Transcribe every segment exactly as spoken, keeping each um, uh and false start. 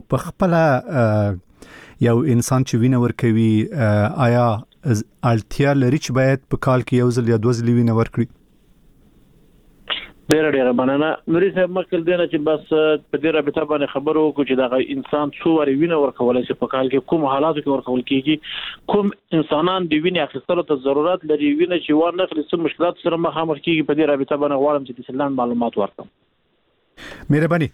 په خپل یو انسان چې وینه ورکوي آیا اړتیا لري چې باید په کال کې یو ځل یا دوه ځله وینه ورکړي؟ ډېر ډېر مننه نوري صاحب، مخکې دینه چې بس په دې رابطه باندې خبرو وکړو چې دا انسان څو وری وینه ورکولای شي په کال کې، کوم حالاتو کې ورکول کیږي، کوم انسانان د وینې اخیستلو ته ضرورت لري، وینه چې ور نخلي څه مشکلات سره مخامخ کیږي. په دې رابطه باندې غواړم چې د سلان معلومات ورکړم. مهرباني.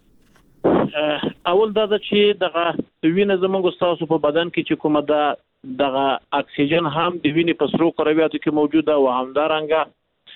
اول دا چې دغه وینه زموږ تاسو په بدن کې چې کومه ده دغه اکسیجن هم د وینې په سرو کرویاتو کې موجوده او همدارنګه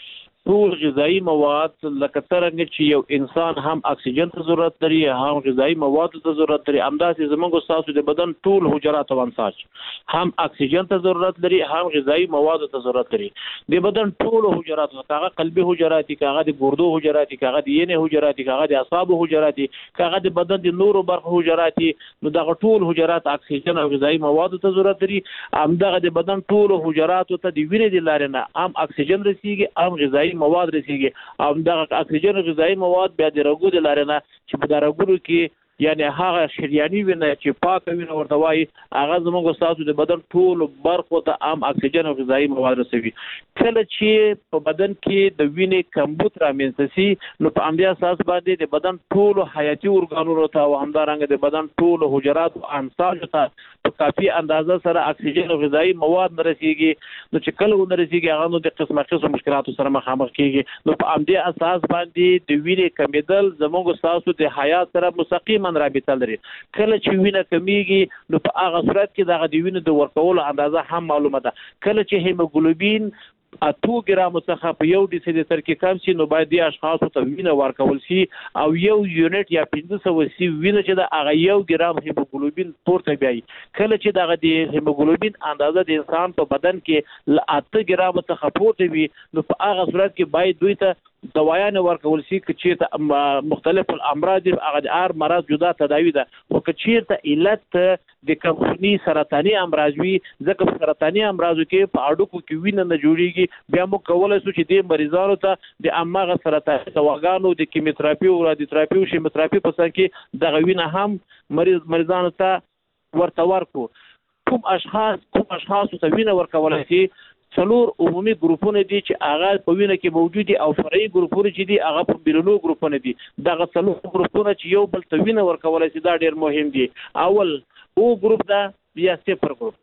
ټول غذایی مواد لکه څنګه چې یو انسان هم اکسیجن ته ضرورت لري هم غذایی مواد ته ضرورت لري، همداسې زموږ تاسو د بدن ټول حجرات او انساج هم اکسیجن ته ضرورت لري هم غذایی مواد ته ضرورت لري. د بدن ټول حجرات هغه قلبي حجرات دي، هغه د ګردو حجرات دي، هغه د ینې حجرات دي، هغه د اعصاب حجرات دي، هغه د بدن د نورو برخو حجرات دي، نو دغه ټول حجرات اکسیجن او غذایی مواد ته ضرورت لري. همدغه د بدن ټول حجرات ته د وینې د لارې نه هم اکسیجن رسیږي هم غذایی مواد رسیږي، او دغه اکسیجن غذایی مواد بیا د رګو د لارې نه چې په رګونو کې یعنی هغه شریاني وینه چې پاکه وینه ورته وایي هغه زموږ تاسو د بدن ټول برخو ته هم اکسیجن او غذایی مواد رسوي. کله چې په بدن کې د وینې کمبود رامنځته شي نو په همدې اساس باندې د بدن ټول حیاتي ارګانونو ته او همدارنګه د بدن ټول حجرات او انساج ته په کافي اندازه سره اکسیجن او غذایی مواد نه رسیږي. نو چې کله ونه رسیږي هغه نو د قسمه قسم مشکلاتو سره مخامخ کیږي. نو په همدې اساس باندې د وینې کمیدل زموږ تاسو د حیات سره مستقیما رابطه لري. کله چې وینه کمیږي نو په هغه صورت کې دغه د وینې د ورکولو اندازه هم معلومه ده. کله چې هیموګلوبین اته ګرام څخه په یو ډیسي لیټر کې کم شي نو باید د اشخاصو ته وینه ورکول شي او یو یونټ یا پنځه سوه سي وینه چې د هغه یو ګرام هیموګلوبین پورته بیاي. کله چې دغه د هیموګلوبین اندازه د انسان په بدن کې ل اته ګرام څخه پورته وي نو په هغه صورت کې باید دوی ته دوايان ورکول شي چې مختلف الامراض هغه د هر مرض جدا تداوی ده. او که چیرته علت د کمخونی سرطاني امراض وي ځکه سرطاني امراضو کې په اډوکو کې وینه نه جوړیږي بیا موږ کولای شو چې د مریضانو ته د امغه سرطاني دواګانو د کیموتراپي او رادیوتراپي او شیموتراپي په څیر کې دغه وینه هم مریض مریضانو ته ورته ورکو. کوم اشخاص کوم اشخاص ته وینه ورکول شي څلور عمومي ګروپونه دي چې هغه په وینه کې موجود دي او فرعي ګروپونه چې دي هغه په بیلونو ګروپونه دي. دغه څلور ګروپونه چې یو بل ته وینه ورکول شي دا ډېر مهم دي. اول او ګروپ دا بیا صفر ګروپ،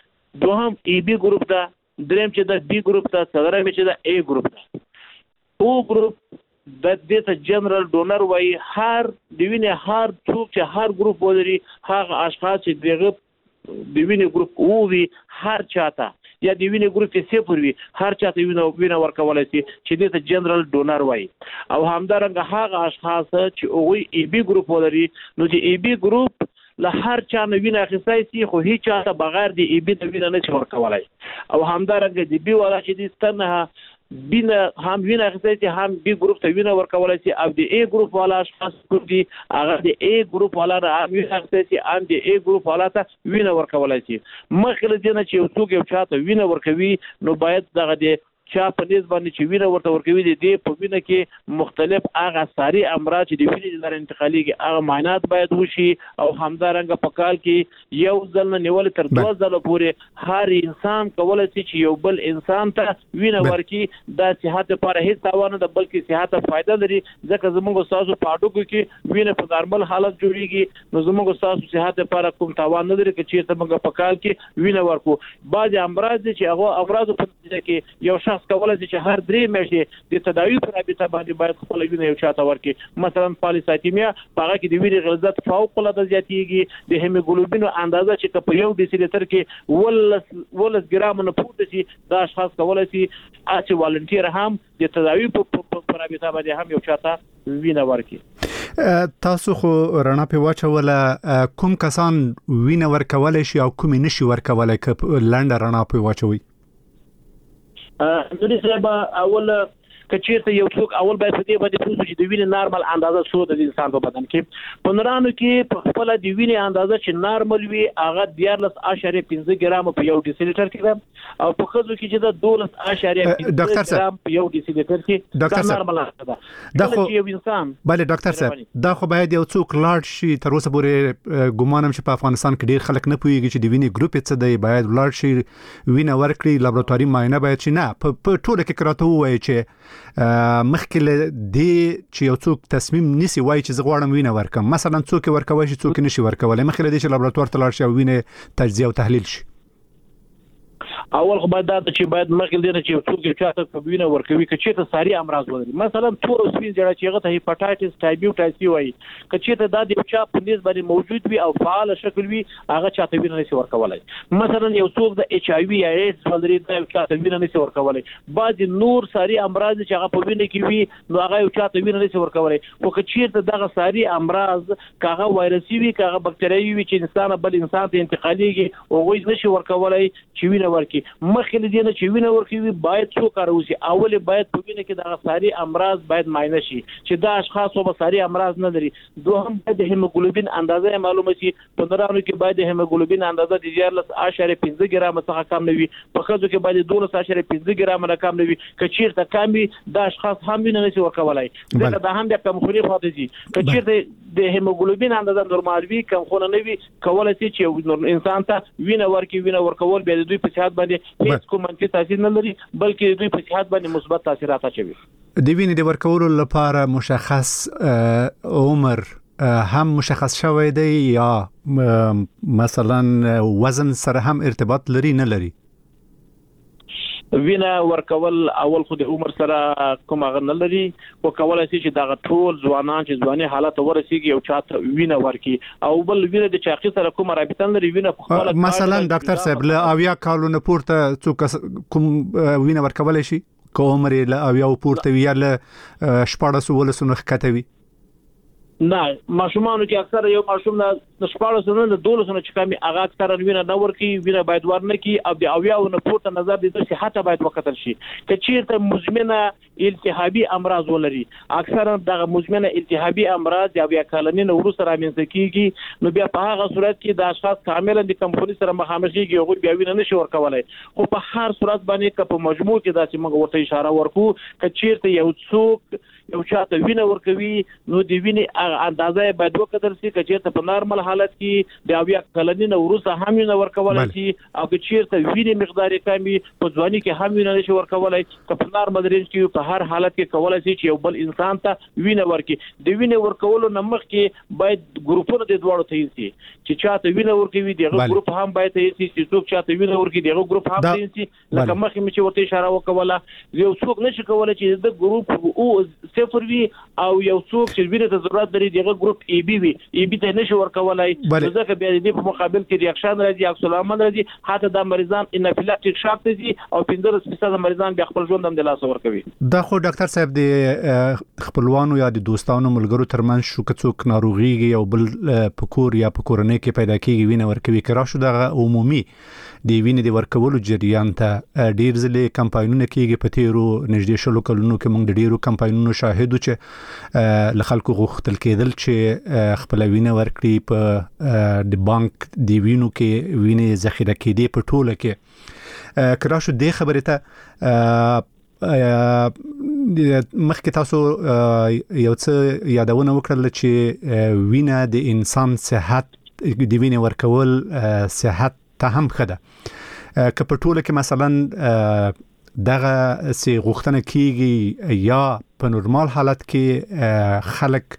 دوهم ای بی ګروپ دا، دریم چې دا بی ګروپ دا، څلورم چې دا ای ګروپ دا. او ګروپ د دې ته جنرال ډونر وایي. هر د وینې هر څوک چې هر ګروپ ولري هغه اشخاص چې دغه د وینې ګروپ او وي هر چاته یا د وینې ګروپ کې صفر وي هر چاته وینه وینه ورکولای شي چې دې ته جنرال ډونر وایي. او همدارنګه هغه اشخاص چې هغوی ای بی ګروپ ولري نو د ای بی ګروپ له هر چا نه وینه اخیستی شي خو هیڅ چاته بغیر د ای بی د وینه نه شي ورکولای. او همدارنګه د بی والا چې دې ستنه بینه هم وینه اخیستی شي هم بی ګروپ ته وینه ورکولای شي. او د ای ګروپ والا اشخاص کوم دي هغه د ای ګروپ والا نه هم وینه اخیستی شي هم د ای ګروپ والا ته وینه ورکولای شي. مخکې له دې نه چې یو څوک یو چا ته وینه ورکوي نو باید دغه د چا په نسبت باندې چې وینه ورته ورکوي د دې په وینه کې مختلف هغه ساري امراض چې د وینې لپاره انتقالېږي هغه معاینات باید وشي. او همدارنګه په کال کې یو ځل نه نیول تر دوه ځله پورې هر انسان کولی شي چې یو بل انسان ته وینه ورکړي. دا صحت لپاره هیڅ تاوان نه ده بلکې صحت ته فایده لري ځکه زموږ ستاسو په هډوکو کې وینه په نارمل حالت جوړیږي نو زموږ ستاسو صحت لپاره کوم تاوان نه لري که چېرته موږ په کال کې وینه ورکړو. بعضې امراض دي چې هغه امراضو په نتیجه کې یو شخص کولای شي چې هر درې میاشتې د تداوي په رابطه باندې باید خپله وینه یو چا ته ورکړي. مثلا پالیسایتیمیا په هغه کې د وینې غلظت فوق العاده زیاتېږي. د هیموګلوبین اندازه چې په یو ډیسي لیټر کې ولس ولس ګرام نه پورته شي دا اشخاص کولای شي چې والنټیر هم د تداوي په رابطه باندې هم یو چا ته وینه ورکړي. تاسو خو رڼا په واچوله کوم کسان وینه ورکولای شي او کوم نشي ورکولای که لنډه رڼا په واچوي؟ نوري صاحب اول که چیرته یو څوک اول باید په دې باندې پوه شي چې د وینې نارمل اندازه څو د انسان په بدن کې په نورانو کې په خپل د وینې اندازه چې نارمل وي هغه دیارلس اعشاریه پنځه ګرام په یو ډیسیلیټر کې ده او په خځو کې چې د دولس اعشاریه پنځه ګرام په یو ډیسیلیټر کې دا نارمل ده. دا خو یو انسان بله ډاکټر صاحب دا خو باید یو څوک لاړ شي تر اوسه پورې ګومانم چې په افغانستان کې ډیر خلک نه پوهیږي چې د وینې ګروپ څه دی باید لاړ شي وینه ورکړي لابراتواري معاینه باید شي نه په ټوله کې کراته وایي چې مخکې له دې چې یو څوک تصمیم نیسي وایي چې زه غواړم وینه ورکړم مثلا څوک ورکوي شي څوک نشي ورکولای مخکې له دې چې لابراتوار ته لاړ شي او وینه تجزیه او تحلیل شي اول خو باید دا چې باید مخکې دې نه چې څوک یو چاته په وینه ورکوي که چېرته ساري امراض ولري مثلا تور او سپین ځړه چې هغه ته هیپاټایټس ټایپ یو ټایپ سی وایي که چېرته دا د یو چا په نس باندې موجود وي او فعال شکل وي هغه چاته وینه نشي ورکولای مثلا یو څوک د ایچ آی وي یا ایډز ولري دا یو چاته وینه نشي ورکولای بعضې نور ساري امراض چې هغه په وینه کې وي نو هغه یو چاته وینه نشي ورکولای خو که چېرته دغه ساري امراض که هغه وایرسي وي که هغه بکتریاوي وي چې انسان بل انسان ته انتقالېږي هغوی نشي ورکولای چې وینه ورکړي مخکې دې نه چې وینه ورکوي باید څو کار وشي اول باید په وینه کې دغه ساري امراض باید معاینه شي چې دا اشخاص به ساري امراض نه لري دوهم باید د هیموګلوبین اندازه معلومه شي په نورانو کې باید د هیموګلوبین اندازه د دیارلس اعشاریه پنځه ګرام څخه کم نه وي په ښځو کې باید دولس اعشاریه پنځه ګرام نه کم نه وي که چیرته کم وي دا اشخاص هم وینه نشي ورکولای ځکه دا هم د کمخوني خاطر دي که چیرته د هیموګلوبین اندازه نورمال وي کمخونه نه وي کولای شي چې انسان ته وینه ورکړي وینه ورکول به د دوی په صحت باندې هیڅ کوم منفي تاثیر نه لري بلکې دوی په صحت باندې مثبت تاثیرات اچوي. د وینې د ورکولو لپاره مشخص عمر هم مشخص شوی دی یا مثلا وزن سره هم ارتباط لري نه لري؟ وینه ورکول اول خو د عمر سره کوم هغه نه لري او کولای شي چې دا ټول ځوانان چې ځواني حالت ورسیږي او چاته وینه ورکړي او بل وینه د چاقي سره کوم رابطه لري وینه په خپل مثلا ډاکټر صاحب له اویا کالو نه پورته څوک کوم وینه ورکولای شي کوم لري له اویا پورته وی له شپاړس ولسونه ښکته وي نه ماشومانو کې اکثر یو ماشوم نه شپاړس نه دولس نه چې کمی هغه اکثر وینه نه ورکي وینه باید ورنه کی او د اویا او نه پورته نظر د صحت باید وکتل شي که چیرته مزمنه التهابي امراض ولري اکثر دغه مزمنه التهابي امراض یا بیا کلنین ورسره رامنځته کیږي نو بیا په هغه صورت کې د اشخاص کاملا د کمپونی سره مخامخ کیږي او بیا وینه نشي ورکولای خو په هر صورت باندې که په مجموع کې داسې موږ ورته اشاره ورکو که چیرته یو څوک یو چاته وینه ورکوي نو د وینې اندازه باید وکتل شي که چیرته په نارمل حالت کې د اویا کلنین ورسره هم وینه ورکولای شي او که چیرته وینې مقدار کمی په ځواني کې هم وینه نشي ورکولای که په نارمل رینج کې په هر حالت کې کولای شي چې یو بل انسان ته وینه ورکړي د وینې ورکولو نه مخکې باید ګروپونه د دواړو تعیین شي چې چاته وینه ورکوي دغه ګروپ هم باید تعیین شي چې څوک چاته وینه ورکړي دغه ګروپ هم تعیین شي لکه مخکې مې چې ورته اشاره وکوله یو څوک نشي کولای چې د ګروپ او صفر وي او یو څوک چې وینه ته ضرورت لري دغه ګروپ ای بي وي ای بي ته نشي ورکولای ځکه بیا د په مقابل کې ریاکشن راځي عکس العمل راځي حتی د مریضان انافیلاکټیک شاک دي او پنځه فیصد مریضان بیا خپل ژوند هم د لاس ورکوي. دا خو ډاکټر صاحب د خپلوانو یا د دوستانو ملګرو ترمنځ شو که څوک ناروغيږي او بل په کور یا په کورنۍ کې پیدا کیږي وینه ورکوي کرا شو د عمومي د وینې د ورکولو جریان ته ډیر ځله کمپاینونه کیږي په تیرو نږدې شلو کلونو کې موږ د ډیرو کمپاینونو شاهدو چې ل خلکو غوښتل کېدل چې خپل وینه ورکړي په د بانک دی وینو کې وینې ذخیره کېدي په ټوله کې کرا شو د خبره ته مخکې تاسو یو څه یادونه وکړل چې وینه د انسان صحت د وینې ورکول صحت ته هم خده که په ټوله کې مثلا دغه سي غوښتنه کیږي یا په نورمال حالت کې خلک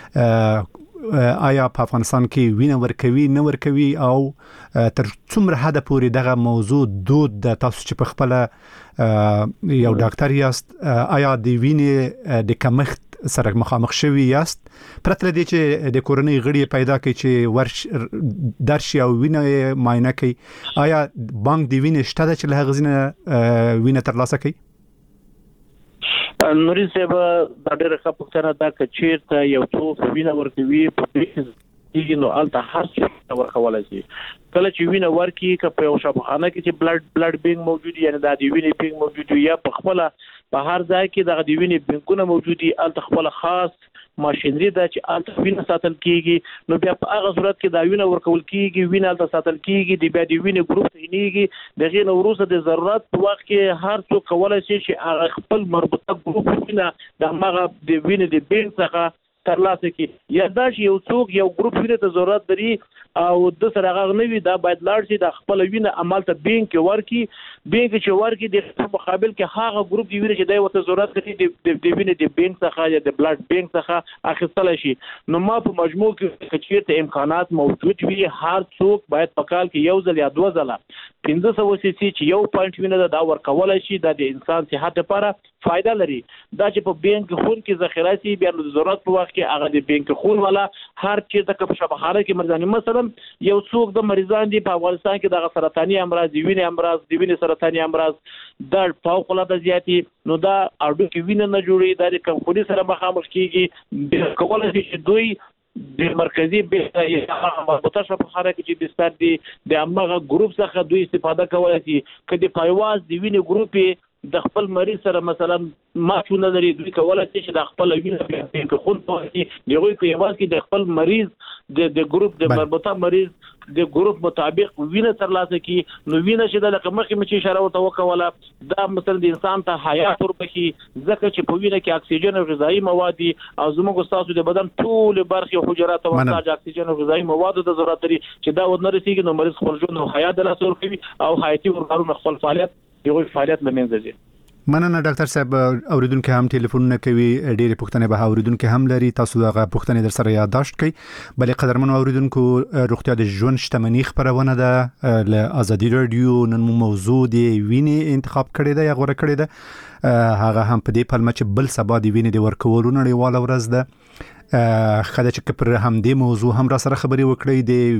آیا په افغانستان کې وینه ورکوي نه ورکوي او تر څومره حد پورې دغه موضوع دود د تاسو چې په خپل یو ډاکټر یاست آیا د وینې د کمښت سره مخامخ شوی یاست پرته لدی چې د کورنۍ غړي پیدا کوي چې ورش درشي او وینه معاینه کوي آیا بانک د وینې شته چې له غزنه وینه ترلاسه کوي؟ نوري صاحب دا ډېر ښه پوښتنه ده چې چیرته یو څوک وینه ورکوي په دې نو الته هر څه ورکولای شي کله چې وینه ورکي که په یو شفاخانه کې چې بلډ بلډ بینګ موجود یعنی د وینې بینګ موجود یا په خپل په هر ځای کې د غوډوینې بانکونه موجود دي ال خپل خاص ماشينري د چې ال وینه ساتل کیږي نو بیا په هغه صورت کې دا وینه ورکول کیږي وینه ال ساتل کیږي د بیا د وینې ګروپ تینیږي دغه نو وروسته د ضرورت په وخت کې هر څوک کولای شي چې هغه خپل مربوطه ګروپ وینه د هغه د وینې د بانک څخه ترلاسه کی یا دا چې یو څوک یو ګروپ وینه ته ضرورت لري او د سره هغه نوی دا باید لاړ شي د خپل وینه عمل ته بانک ورکی بانک چې ورکی د مقابل کې هغه ګروپ دی وینه چې دای ورته ضرورت لري د وینه د بانک څخه یا د بلډ بانک څخه اخیستل شي نو ما په مجموع کې کچېرته امکانات موجود وي هر څوک باید په کال کې یو ځل یا دوه ځله پنځه سوه سي سي چې یو پوینټ وینه دا ورکولای شي د انسان صحت لپاره فائدہ لري دا چې په بانک خون کې ذخیره سي بیا د ضرورت په وخت کې هغه د بانک خون ولا هر چیز د په شبخاره کې مرزاني مثلا یو څوک د مریضان دي په افغانستان کې د سرطاني امراض دی وینې امراض دی وینې سرطاني امراض د فوق العاده زیاتی نو دا اډو کې وینه نه جوړي د کمخوري سره مخامخ کیږي کولای شي چې دوی د مرکزی به یا مربوطه شبخاره کې چې بستر دي د امغه ګروپ څخه دوی استفاده کوي چې کدي پایواز دی وینې ګروپ د خپل مریض سره مثلا ما چونه لري دوی کولای شي چې د خپل وینه په خون پوهي دیغه په یواز کې د خپل مریض د د ګروپ د مربوطه مریض د ګروپ مطابق وینه ترلاسه کی نو وینه چې د لکه مخکې مچ اشاره ورته وکوله دا مثلا د انسان ته حیات وربخي ځکه چې په وینه کې اکسیجن او غذایی مواد او زموږ تاسو د بدن ټول برخې حجرات او تاج اکسیجن او غذایی مواد د ضرورت لري چې دا ونه رسیږي نو مریض خپل ژوند او حیات له سر کوي او حیاتي ورغلو خپل فعالیت یو فعالیت لمنځه ځي مننه ډاکټر صاحب اوریدونکو هم ټلیفونونه کوي ډېری پوښتنې به اوریدونکو هم لري تاسو دغه پوښتنې در سره یادداشت کړئ بلې قدرمن اوریدونکو روغتیا د ژوند شتمنۍ خبرونه ده له ازادي رادیو نن موضوع دی وینې انتخاب کړی دی یا غوړه کړی دی هغه هم په دې پلمه چې بل سبا دی وینې د ورکولو نړیواله ورځ ده خدای چې پر هم دې موضوع هم را سره خبري وکړي د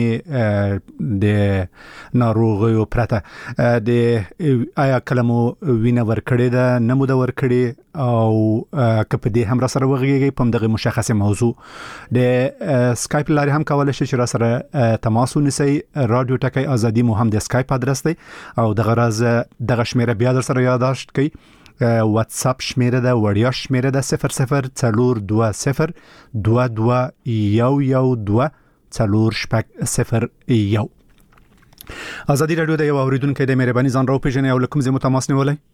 وینې د ناروغیو پرته د آیا کلمو وینه ورکړي ده نه مو د ورکړي او کپ دې هم را سره وغږیږي په دغه مشخصه موضوع د سکایپ لاري هم کولای شي چې را سره تماس ونیسي رادیو ټکی ازادي مو هم د سکایپ ادرس دی او دغه راز دغه شمیره بیا در سره یادداشت کړئ واتس اپ شمیره ده وړیا شمیره ده صفر صفر څلور دوه صفر دوه دوه یو یو دوه څلور شپږ صفر یو ازادي رادیو د یو اوریدونکو د مهرباني ځان راو پیژنې او لکم زمو تماس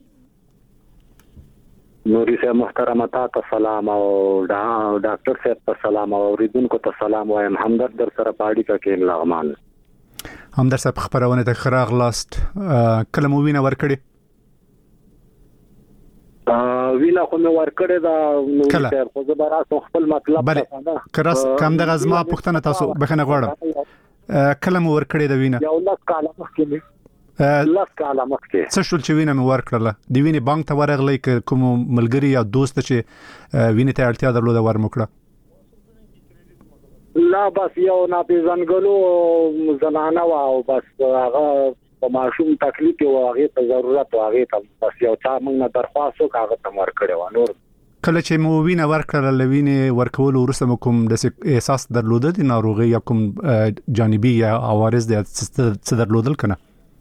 نیولای نوري صاحب محترم تاسو سلام او ډاکټر صاحب ته سلام او اوریدونکو ته سلام وایم همدرد در سره پاړی کا کې لغمان همدرد صاحب خبرونه ته خراغ لاست کلمو وینه ورکړي وینا خو مې ورکړې دا نو صاحب خو زه براسو خپل مطلب څنګه کراس کم د غزما پښتنه تاسو بخنه غواړم کلم ورکړې د وینا یو لاس کاله مخکې لاس کاله مخکې څه شول چې وینا مې ورکړله د وینې بانک ته ورغلې کوم ملګری یا دوست چې وینې ته اړتیا درلوده ورمکړه لا بس یو ناپېژانګلو زنانه وا او بس هغه په ماشوم تکلیف او هغه ته ضرورت او هغه ته بس یو چا موږ درخواست وکړه ته مر کړو نور کله چې مو وینه ورکړه لوینه ورکول ورسره کوم د احساس درلوده د ناروغي یا کوم جانبي یا عوارض د څه درلودل کنه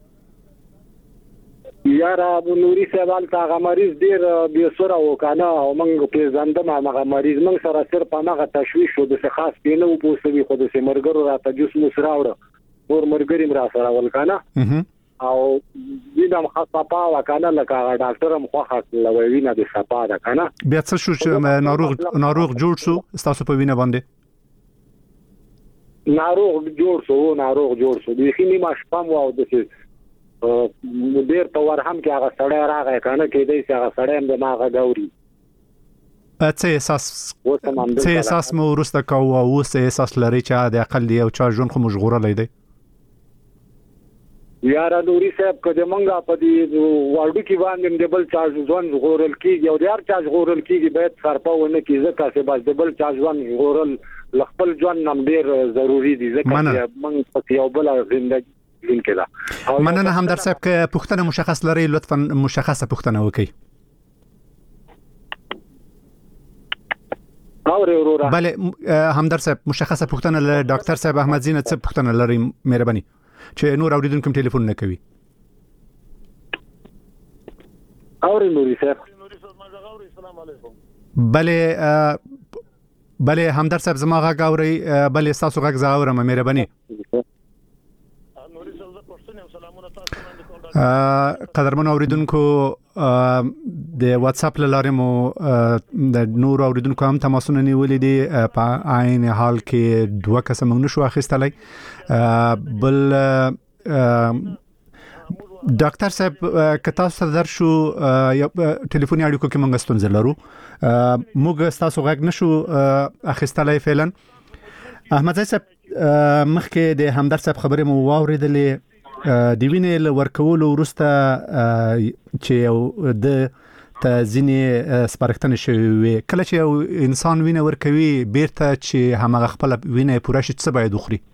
یاره ابو نوري سوال تا هغه مریض ډیر بي سره وکنه او موږ په ځندم هغه مریض موږ سره سر په هغه تشويش و د خاص پینو پوسوي خو د سیمرګرو راته جوس مو سره وړه ور مرګریم را سره ولکنه او وینم خاصه وکنه لکه ډاکټر هم خوخه لوي نه د صفا ده کنه بیا څه شو چې ناروغ ناروغ جوړ شو تاسو په وینه باندې ناروغ جوړ شو ناروغ جوړ شو د خینی ما شپم او د مدیر په ورهم کې هغه سړی راغی کنه کې دې هغه سړی هم د ماغه دوري څه احساس څه احساس مو ورسته کوو او څه احساس لري چې د اقل یو چا ژوند خو مشغوله لیدي یاره نوري صاحب کله مونږه په دې ورډو کې باندې ډبل چارج ځوان غورل کیږي او ډیر چارج غورل کیږي به سرپاونه کې ځکه چې بس ډبل چارج ځوان غورل خپل ځوان نم ډیر ضروری دي ځکه مونږ په یو بل ژوندۍ کېدا مننه همدرد صاحب که پوښتنه مشخص لري لطفا مشخصه پوښتنه وکړئ بله همدرد صاحب مشخصه پوښتنه له ډاکټر صاحب احمد زینه څه پوښتنه لري مهرباني چې نور اوریدونکو ټلیفون نه کوي اوري نوري صاحب بله بله همدرد صاحب زما غږ اوري؟ بله تاسو غږ زه اورم، مهرباني. قدرمن اوریدونکو د واتس اپ لاره مو د نور اوریدونکو هم تماسونه نیولې دي، په عین حال کې دوه کس موږ نشو اخیستلای. بل ډاکټر صاحب که تاسو درشو ټلیفوني اړیکو کې موږ ستونزه لرو، موږ تاسو غږ نشو اخیستلای فعلا. احمد صاحب مخکې د همدرد صاحب خبرې مو واوریدلې، د وینې له ورکولو وروسته چې د تزینې سپارښتنه شوی، کله چې یو انسان وینه ورکوي بیرته چې همغه خپل وینه پوره شي څه باید وخوري؟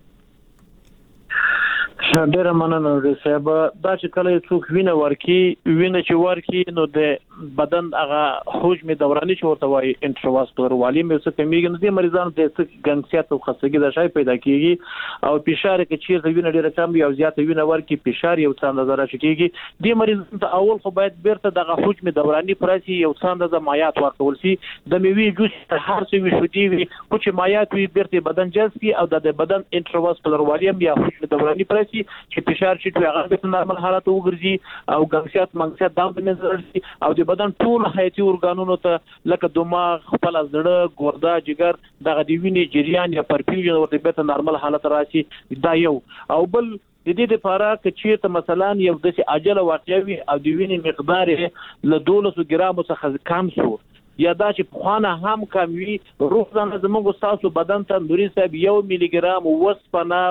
ډیره مننه صاحب. دا چې کله څوک وینه ورکي، وینه چې ورکي نو د بدن هغه حجم دوراني چې ورته وایي انټرواسکولر والیم یې څه کمیږي، نو د مریضانو د څه ګنګسیت او خستګي د شای پیدا کیږي، او فشار کې چیرته وینه ډیره کم وي او زیاته وینه ورکي فشار یو څه اندازه راشي کیږي. د مریض ته اول خو باید بیرته دغه حجم دوراني پرسي یو څه اندازه مایات ورکول شي، د میوې جوس هر څه وي شو دی وي چې مایات وي بیرته بدن جذب کی او د بدن انټرواسکولر والیم یا حجم دوراني پرسي چې فشار چې هغه په نارمل حالت وګرځي او ګنګسیت منګسیت دام په نظر شي، او د بدن ټول حیاتي ارګانونو ته لکه دماغ، خپل زړه، ګرده، جگر دغه د وینې جریان یا پرفیوژن ورته په نارمل حالت راشي. دا یو. او بل د دې لپاره چې چیرته مثلا یو د عجله واقع وي او د وینې مقدار له دولس ګرام څخه کم شو، یا دا چې پخوانه هم کم وي، روزانه زموږ تاسو بدن ته نوري صاحب یو میلی ګرام وسپنه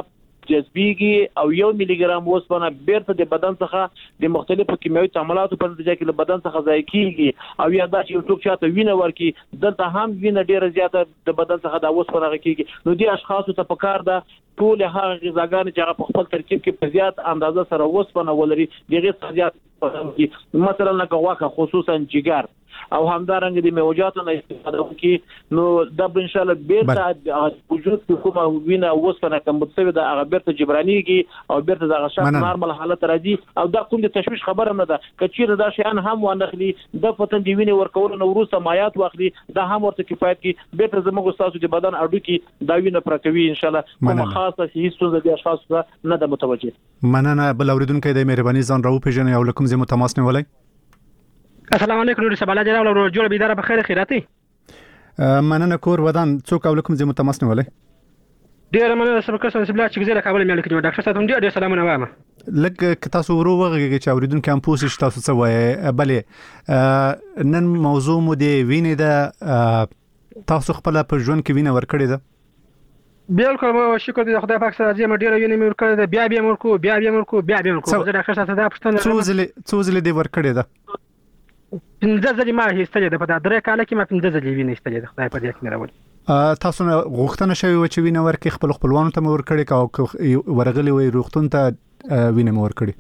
جذبيږي او یو میلی ګرام وسپنه بیرته د بدن څخه د مختلفو کیمیاوي تعاملاتو په نتیجه کې له بدن څخه ضایع کیږي، او یا دا چې یو څوک چاته وینه ورکي دلته هم وینه ډیره زیاته د بدن څخه د وسپنه کیږي. نو دې اشخاصو ته پکار ده ټول هغه غذاګانې چې هغه په خپل ترکیب کې په زیات اندازه سره وسپنه ولري، دغه زیات مثلا لکه غوښه خصوصا جگر او همدارنګه د میوجاتو نه استفاده وکړي، نو دا ان شاء الله بیرته وجود کې کومه وینه وسپنه کم متسوي د هغه بیرته جبرانيږي او بیرته د هغه شخص نارمل حالت راځي. او دا کوم د تشویش خبره نه ده، کچیر دا شیان هم ونخلي د فتن دی وینه ورکول نو وروسته مایات واخلي، دا هم ورته کفایت کی بیرته زموږ استادو د بدن اډو کې دا وینه پرکوي ان شاء الله. کومه خاصه هیڅ څه د اشخاص نه د متوجه. مننه. بل اوریدونکو د مهرباني ځان راو پیژنې او لکم زمو تماس نیولای. السلام علیکم نور سباله جناب له جوړ بيدار په خیر خیراتی. مننه کور ودان څوک او لکم زمو تماس نیولای. ډیر مننه سبا سم سبلا چې زه کابل مې لیکم ډاکټر صاحب ډیر سلامونه وایم. لکه تاسو ورو وغږی چې اوریدونکو هم پوښتنه تاسو څه وایي. بله نن موضوع مو دی وینې ده، تاسو خپل په ژوند کې وینه ورکړې ده؟ بالکل شکر دې خدای پاک سره دې مډیر وینې مې ورکړې ده، بیا بیا مرکو بیا بیا مرکو بیا بیا مرکو. زه ډاکټر صاحب ته دا پوښتنه څو ځله څو ځله دې ورکړې ده؟ پنځه ځلې ما هیڅ ده په دا درې کال کې ما پنځه ځلې وینې استلې ده، خدای په دې کې مې راوړي. تاسو غوښتنه شوی و چې وینه ورکړي خپل خپلوانو ته مو ورکړي او ورغلي وي روغتون ته وینه مو ورکړي؟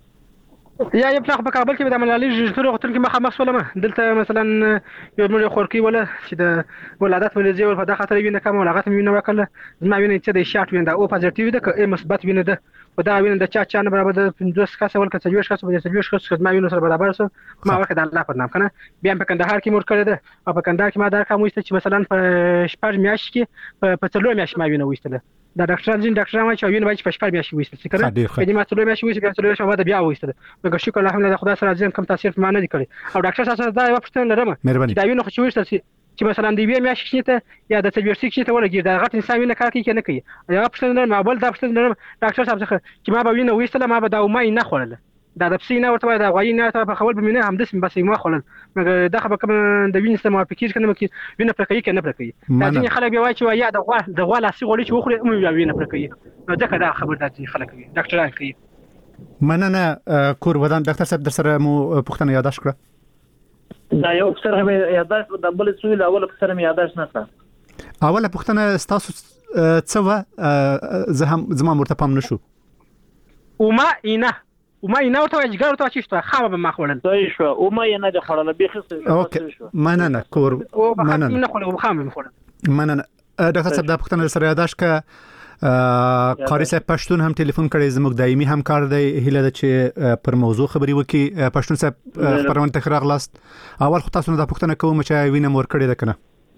یا یو پلاخ په کابل کې د ملالي ژغورو غوښتل کې مخامخ سولمه دلته مثلا یو مړ خورکی ولا چې د ولادت ولې ول په دغه خاطر وینه کوم ولغت وینه وکړه، زما وینه چې د شارټ وینه او پوزټیو ده که مثبت وینه ده، په دا وینه د چا چا نه برابر ده پنځوس کسه ول کسه یو شخص به یو شخص ما وینه سره برابر سره ما ورکه د الله په نام کنه. بیا په کندهار کې مور کړی ده او په کندهار کې ما دا کوم وسته چې مثلا په شپږ میاشت کې په څلور میاشت ما وینه وستله، دا ډاکټر ځین ډاکټر ما چې وینه باید په شپږ میاشت وستل څه کړه په دې ما څلور میاشت وستل بیا څلور میاشت ما بیا وستل. مګر شکر الحمدلله خدای سره ځین کم تاثیر ما نه کړی. او ډاکټر صاحب دا یو پښتنه لرم دا وینه خو وستل چې مثلا دی وی میاشت شته یا د تجربه شته ولګي دا غټ انسان وینه کار کوي نه کوي. یا پښتنه ما بل دا پښتنه ډاکټر صاحب څخه چې ما به وینه وستل ما به دا ما نه خوړل، دا د پسینه ورته دا غوي نه ته په خپل بمنه هم د سم بس ما خلل مګر دا خبره کوم د وینې سم فکر کنه مکه وینه پر کوي کنه پر کوي. دا ځینې خلک بیا وایي چې یا د غوا د غوا لاسي غوړي چې وخوري مو وینه پر کوي، نو ځکه دا خبر د خلک کوي ډاکټران کوي. مننه کور ودان. ډاکټر صاحب در سره مو پښتنه یاداش کړه. دا یو څه هم یاداش د بل څه له اول څه هم یاداش نه کړه. اوله پښتنه تاسو څه و زه هم زما مرته پام نشو. وما اینه وما اینه ورته اجګر ورته چې شته خامه به ما خوړل صحیح شو وما یې نه د خوړل به خسته اوکې. مننه کور مننه نه خوړل خامه به خوړل. مننه ډاکټر صاحب دا پښتنه سره یاداش کړه. قاری صاحب پښتون هم ټلیفون کړی زموږ دایمي همکار دی هله د چې پر موضوع خبري وکي پښتون صاحب خبرونه تکرار لاست اول خو تاسو نه د پښتنه کوم چې وینم ور کړی ده کنه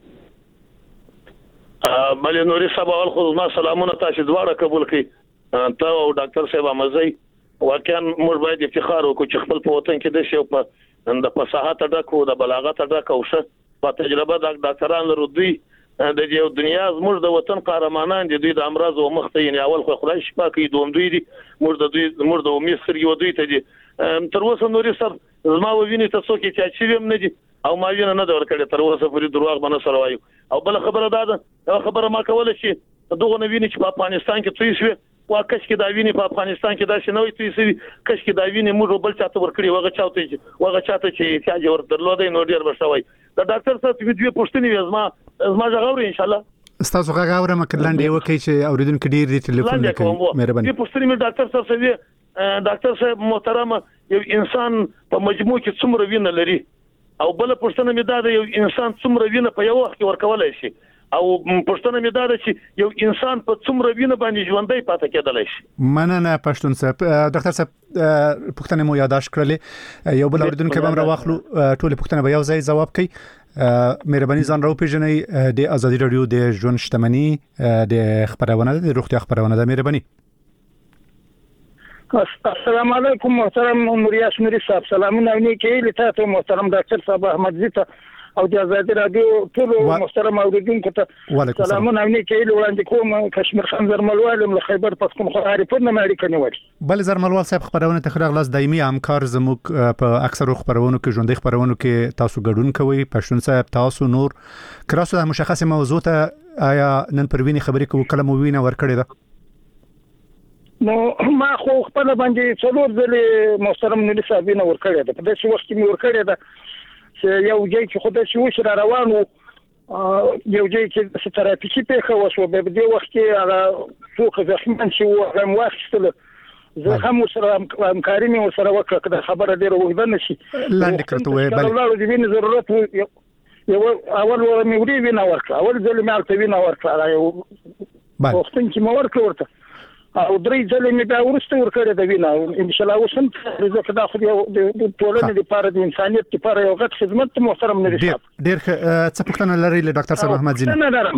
بلې نوري صاحب اول خو ما سلامونه تاسو دواړه قبول کړئ ته او ډاکټر صاحب امزي واقعا موږ باید افتخار وکړو چې خپل په وطن کې د شی په د فصاحت ډکو د بلاغت ډکو شه په تجربه د ډاکټرانو لرو دوی د دې دنیا زموږ د وطن قهرمانان دي دوی د امراض او مخته اول خو خدای شفا کوي دوم دوی دي موږ د دوی موږ د امید سره یو دوی ته دي تر اوسه نوري صاحب زما ویني ته څوک چې چې ویم نه دي او ما وینه نه دور کړي تر اوسه پوری دروغ باندې سره وایو او بل خبره ده دا خبره ما کوله چې دغه نه ویني چې په افغانستان کې توي شوی واکش کې دا ویني په افغانستان کې دا شنوې توي شوی کش کې دا ویني موږ بل چاته ور کړی وغه چاته وغه چاته چې احتیاج ور درلودې نو ډیر بشوي دا ډاکټر صاحب ویډیو پوښتنه زما زما غوړې ان شاء الله استاد هغه غوړه مکلند یو کوي چې اوریدونکو ډیر دی ټلیفون کوي مهرباني دې پوښتنه مې ډاکټر صاحب سوي ډاکټر صاحب محترم یو انسان په مجموع کې څومره وینه لري او بل پوښتنه مې دا ده یو انسان څومره وینه په یو وخت کې ورکولای شي او پښتون مې دا ده چې یو انسان په څومره وینه باندې ژوندۍ پاتې کېدلی شي مننه پښتون صاحب ډاکټر صاحب پوښتنه مو یاداښت کړلې یو بل اوریدونکو به راوخلو ټول پوښتنه به یو ځای جواب کوي مهرباني ځان راو پیژنئ د ازادي رادیو د ژوند شتمنۍ د خبرونه د روغتیا خبرونه د مهرباني السلام علیکم محترم نوریاس نوری صاحب سلامونه نیکی لته محترم ډاکټر صاحب احمد زیته او د ازادي رادیو ټول محترم اوریدونکو ته سلامونه نیکی وړاندې کوم کشمیر خان زرملوال له خیبر پختونخوا اړیکونه مې اړیکه نیولې بل زرملوال صاحب خبرونه تخریغ لاس دایمي همکار زموږ په اکثر خبرونو کې ژوندۍ خبرونو کې تاسو ګډون کوي پښتون صاحب تاسو نور کراسو د مشخصه موضوع ته آیا نن پروینه خبرې کوو کلمه وینه ور کړی ده نو ما خو خپل باندې څلور ځلې محترم نوری صاحب نه ور کړی ده په دې وخت کې مې ور کړی ده چې یو ځای چې خدای شي وش را روانو یو ځای چې ستراتیژي په وسو به دې وخت کې هغه څوک زخمن شي او هم واخستل زه هم سره همکاري مې سره وکړه د خبره ډیره وګدل نشي لاندې کړته وای بل الله دې ویني ضرورت یو اول ور مې وری وینه ورکړه اول ځل مې الته وینه ورکړه یو وختن چې مې ورکړه ورته او درې ځله مې بیا ورسته ورکړه د وینه ان شاء الله وسم زه دا خو د ټولنې لپاره د انسانيت لپاره یو غټ خدمت محترم نه ډیر ډیر څه پوښتنه لري له ډاکټر صاحب احمد زینه نه لرم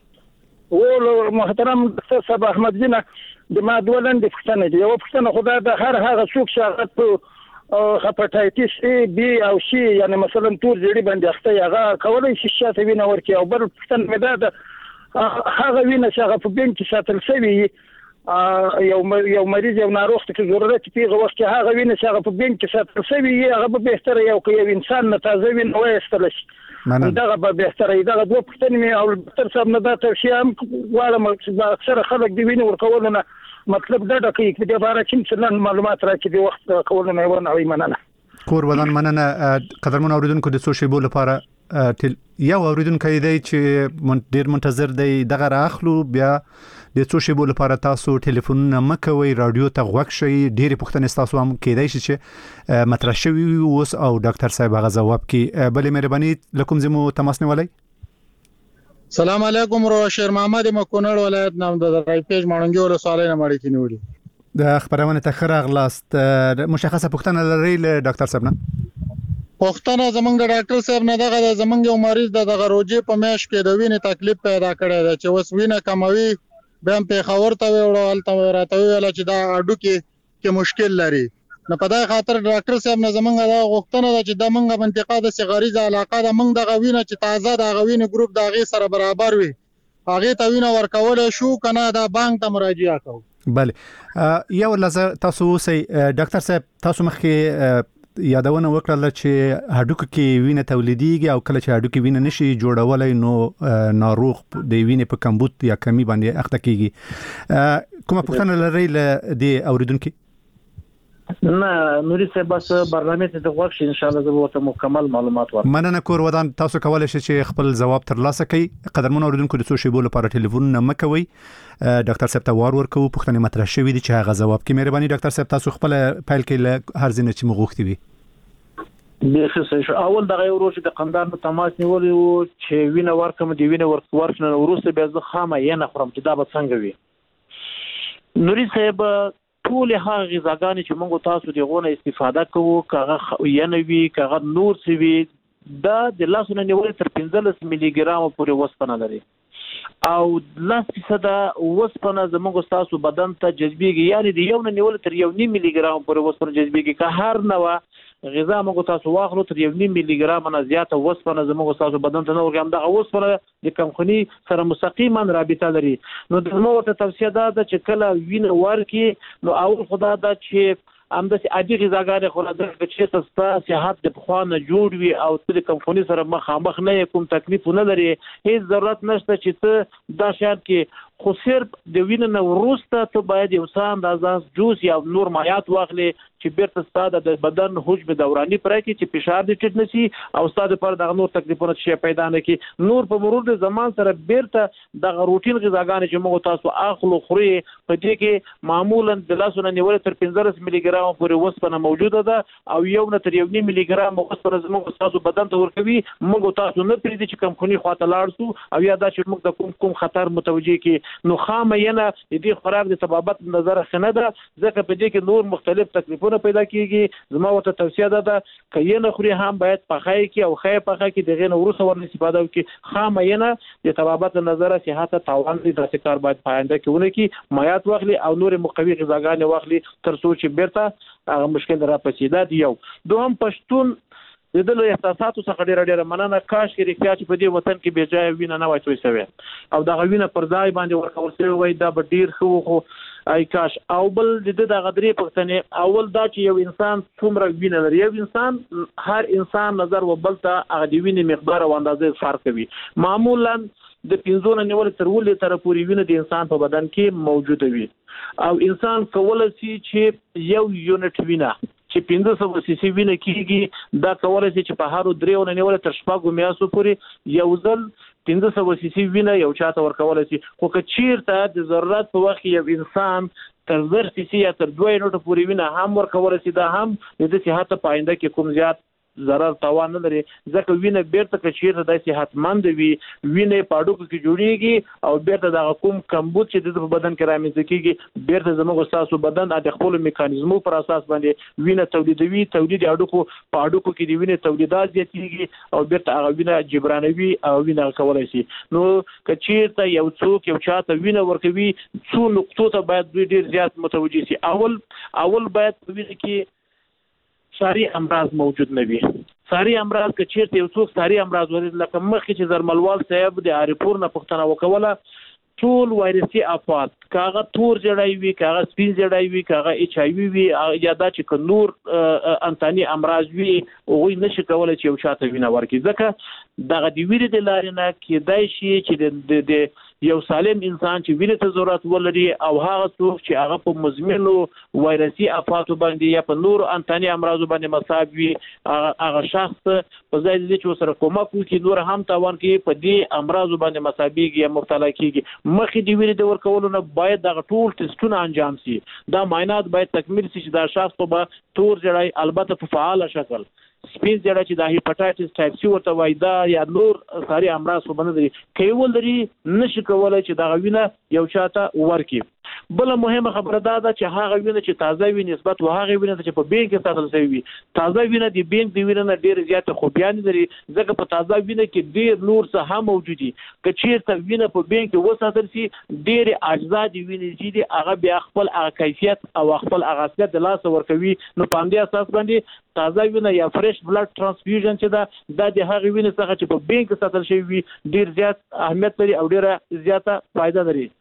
او محترم ډاکټر صاحب احمد زینه د ما دولن د پوښتنه دی یو پوښتنه خدای د هر هغه څوک چې هغه په هپاتایتس ای بی او سی یعنی مثلا تور زیړي باندې اخته هغه کولای شي شاته وینه ورکي او بل پوښتنه مې ده هغه وینه چې هغه په بین کې ساتل شوی یو یو مریض یو ناروغ ته ضرورت پیغه وخت هغه وینه چې هغه په بین کې ساتل شوی هغه به بهتره یو کوي انسان نه تازه وینه وایستل شي دغه به بهتره دغه دوه پښتنې مې او ډاکټر صاحب نه دا توصیه هم واړه چې اکثر خلک دی وینه ورکولونه مطلب دا د کوي چې د بارا چې معلومات راکړي د وخت کولونه ونه وي مننه کور ودان مننه قدرمن اوریدونکو د سوشي بول لپاره یو اوریدونکو دی چې ډیر منتظر دی دغه راخلو بیا د سوشي بول لپاره تاسو ټلیفون نه مکوي رادیو ته غوښ شي ډیر پوښتنې تاسو هم کېدای شي چې مطرح شوی اوس او ډاکټر صاحب هغه جواب کوي بلې مهرباني لکم زمو تماس نیولای سلام علیکم رو شیر محمد مکونړ ولایت نام د رای پیج مانګي ول سوالای نه مړی کینوړي د خبرونه تخرغ لاست مشخصه پوښتنه لري له ډاکټر صاحب نه پښتنه زمونږ د ډاکټر صاحب نه دغه زمونږ یو مریض د غروجي په میش کې د وینې تکلیف پیدا کړی دی چې وس وینه کموي بهم په خبر ته وړل ته راته ویل چې دا اډو کې کې مشکل لري نو په دا خاطر ډاکټر صاحب نه زمونږ دا غوښتنه ده چې د منګه منطقه د سغریزه علاقه د منګ د غوینه چې تازه د غوینه ګروپ د غي سره برابر وي هغه ته وینه ورکول شو کنه دا بانک ته مراجعه کوو بله یو لزه تاسو سي ډاکټر صاحب تاسو مخکې یادونه وکړه چې هډوکو کې وینه تولیديږي او کله چې هډوکو وینه نشي جوړولای نو ناروغ د وینې په کمبود یا کمی باندې اخته کیږي کومه پوښتنه لري ل دې اوریدونکو نه نوري صاحب بس برنامه ته غوښ ان شاء الله زه به مکمل معلومات ورکړم مننه کور ودان تاسو کولای شئ چې خپل جواب ترلاسه کړئ قدرمن اوریدونکو د سوشي بول لپاره ټلیفون نه مکوي ډاکټر صاحب ته وار ورکو پوښتنه مطرح شوې دي چې هغه جواب کې مهرباني ډاکټر صاحب تاسو خپل فایل کې له هر ځینې چې مغوښتي وي د څه اول دغه یو ورځ د قندار په تماس نیولې و چې وینه ورکم دی وینه ورکورنه ورسته به زه خامه یې نه خورم چې دا به څنګه وي نوري صاحب ټول هغه غذاګانې چې موږ تاسو دغه استفاده کوو کاغه ینوي کاغه نور سوي دا د لاسونه نیول تر پنځلس ملي ګرام پورې وسپنه لري او لس فیصد وسپنه زموږ تاسو بدن ته جذبېږي، یعنی د یو نه نیول تر یو نیم ملي ګرام پورې وسپنه جذبېږي. که هر نوع غذا موږ تاسو واخلو تر یو نیم ملي ګرام نه زیاته وسپنه زموږ تاسو بدن ته نه ورغی، همدغه وسپنه د کمخوني سره مستقیما رابطه لري. نو د زموږ ته توصیه ده چې کله وینه ورکړي نو اول خدا دا چې همداسې عادي غذاګانې خوره چې چېرته ستا صحت د پخوا نه جوړ وي او ته د کمخوني سره مخامخ نه یې، کوم تکلیف ونه لري، هېڅ ضرورت نشته چې ته دا شیان کې. خو صرف د وینې نه وروسته ته باید یو څه اندازه جوس یا نور مایعات واخلې چې بیرته ستا د بدن حجم دوراني پوره کړي چې فشار دې ټیټ نه شي او ستا دپاره دغه نور تکلیفونه شی پیدا نه کړي. نور په مرور د زمان سره بیرته دغه روټین غذاګانې چې موږ تاسو اخلو خوري په دې کې معمولا د لاسونه نیول تر پنځلس ملي ګرام پورې وسپنه موجوده ده او یو نه تر یو نیم ملي ګرام وسپنه زموږ تاسو بدن ته ورکوي. موږ تاسو نه پرېږدي چې کمخوني خواته لاړ شو او یا دا چې موږ د کوم کوم خطر متوجه کړي. نو خامه ینه د دې خوراک د طبابت نظر خنه ده، ځکه په دې کې نور مختلف تکلیفونه پیدا کیږي. زما ورته توصیه ده که ینه خوري هم باید پخای کی او خای پخای کی دغه نور څه ورن استفاده وکړي. خامه ینه د طبابت نظر صحت تاوان دي، داسې کار باید پاینده کېونه کی مایعات واخلي او نور مقوي غذاګانې واخلي تر څو چې بیرته هغه مشکل را پسیده دی. یو دوهم پښتون د دلو احساساتو څخه ډیره ډیره مننه. کاش کې رښتیا چې په دې وطن کې بې ځایه وینه نه وای توی سوې او دغه وینه پر ځای باندې ورکول شوې وای، دا به ډیر ښه. خو ای کاش. او بل د دغه درې پوښتنې، اول دا چې یو انسان څومره وینه لري. یو انسان هر انسان نظر و بل ته هغه د وینې مقدار او اندازې فرق کوي. معمولا د پنځو نه نیول تر اووه لیتره پورې وینه د انسان په بدن کې موجوده وي او انسان کولی شي چې یو یونټ وینه چې پنځه سوه سی سی وینه کېږي دا کولی شي چې په هرو دریو نه نیوله تر شپږو میاشتو پورې یو ځل پنځه سوه سی سی وینه یو چاته ورکولی شي. خو که چیرته د ضرورت په وخت یو انسان تر زر سی سی یا تر دوه یونټو پورې وینه هم ورکولی شي، دا هم د ده صحت په آینده کې کوم زیات ضرر تاوان نه لري، ځکه وینه بیرته که چیرته د صحتمند وي وینه په هډوکو کې جوړیږي او بیرته دغه کوم کمبود چې د بدن کې رامنځته کېږي بیرته زموږ ستاسو بدن د خپلو میکانیزمو پر اساس باندې وینه تولیدوي. تولید هډوکو په هډوکو کې د وینې تولیدات زیاتېږي او بیرته هغه وینه جبرانوي او وینه کولی شي. نو که چیرته یو څوک یو چاته وینه ورکوي څو نقطو ته باید دوی ډېر زیات متوجه شي. اول اول باید په وینه کې ساري امراض موجود نه وي. ساري امراض که چیرته یو څوک ساري امراض ولري، لکه مخکې چې زرملوال صاحب د اریپور نه پوښتنه وکوله، ټول وایرسي افات که هغه تور جړی وي که هغه سپین جړی وي که هغه ایچ آی وي وي یا دا چې که نور انتاني امراض وي هغوی نشي کولی چې یو چاته وینه ورکړي، ځکه دغه د ویرې د لارې نه کېدای شي چې د یو سالم انسان چې وینې ته ضرورت ولري او هغه څوک چې هغه په مزمنو وایرسي افاتو باندې یا په نورو انتاني امراضو باندې مصاب وي، هغه شخص په ځای د دې چې ورسره کومک وکړي نور هم تاوان کوي، په دې امراضو باندې مصابېږي یا مبتلا کېږي. مخکې د وینې د ورکولو نه باید دغه ټول ټسټونه انجام شي، دا معاینات باید تکمیل شي چې دا شخص به تور جړی البته په فعاله شکل، سپین جړی چې د هیپاټایټس ټایپ سی ورته وایي دا یا نور ساري امراض خو به نه لري، که یې ولري نشي کولی چې دغه وینه یو چاته ورکړي. بله مهمه خبره دا ده چې هغه وینه چې تازه وي نسبت و هغې وینه ته چې په بینک کې ساتل شوي وي، تازه وینه د بینک د وینه نه ډېرې زیاتې خوبیانې لري، ځکه په تازه وینه کې ډېر نور څه هم موجود دي. که چیرته وینه په بینک کې وساتل شي ډېرې اجزا د وینې چې دي هغه بیا خپل هغه کیفیت او خپل هغه اصلیت د لاسه ورکوي. نو په همدې اساس باندې تازه وینه یا فرش بلډ ترانسفیوژن چې ده دا د هغې وینې څخه چې په بینک کې ساتل شوي وي ډېر زیات اهمیت لري او ډېره زیاته فایده لري.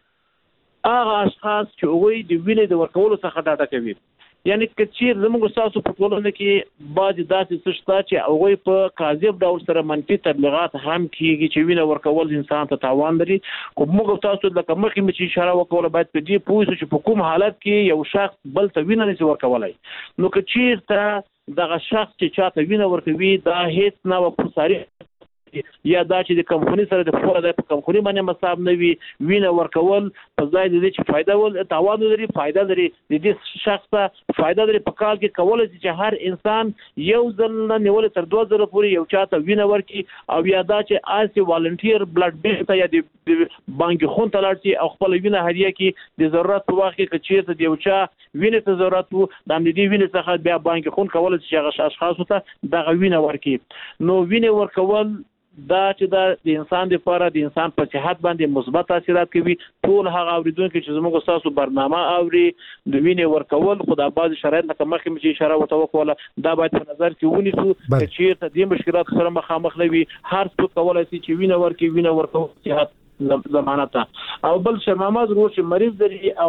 هغه اشخاص چې هغوی د وینې د ورکولو څخه ډاډه کوي، یعنی که چیرې زموږ ستاسو په ټولنه کې بعضې داسې څه شته چې هغوی په کاذب ډول سره منفي تبلیغات هم کېږي چې وینه ورکول انسان ته تاوان لري. خو موږ تاسو لکه مخکې مې چې اشاره وکوله باید په دې پوه شو چې په کوم حالت کې یو شخص بل ته وینه نشي ورکولی. نو که چیرته دغه شخص چې چاته وینه ورکوي دا هیڅ نه په ساري یا دا چې د کمپنۍ سره د پوره د کمپنۍ باندې مصاب نه وي وینه ورکول په ځای د دې چې فائدہ ول تاوان لري فائدہ لري د دې شخص ته فائدہ لري په کال کې کول چې هر انسان یو ځل نه نیول تر دوه ځله پورې یو چاته وینه ورکي او یا دا چې آسی والنټیر بلډ بانک ته یا د بانک خون ته لاړ شي او خپل وینه هدیه کې د ضرورت په وخت کې چې د یو چا وینه ته ضرورت وو د دې وینه څخه بیا بانک خون کول چې هغه اشخاص ته د وینه ورکي نو وینه ورکول دا چې دا د انسان لپاره د انسان په صحت باندې مثبت تاثیرات کوي ټول هغه اوریدونکو چې زموږ تاسو برنامه اوري د وینې ورکول خو د بعض شرایط لکه مخکې چې اشاره وته وکړه دا باید په نظر کې ونیسو چې ته د مشکلات سره مخامخ نه وي هر څوک کولای شي چې وینه ورکړي وینه ورکول صحت ضمانت او بل شرماماز ورو چې مریض لري او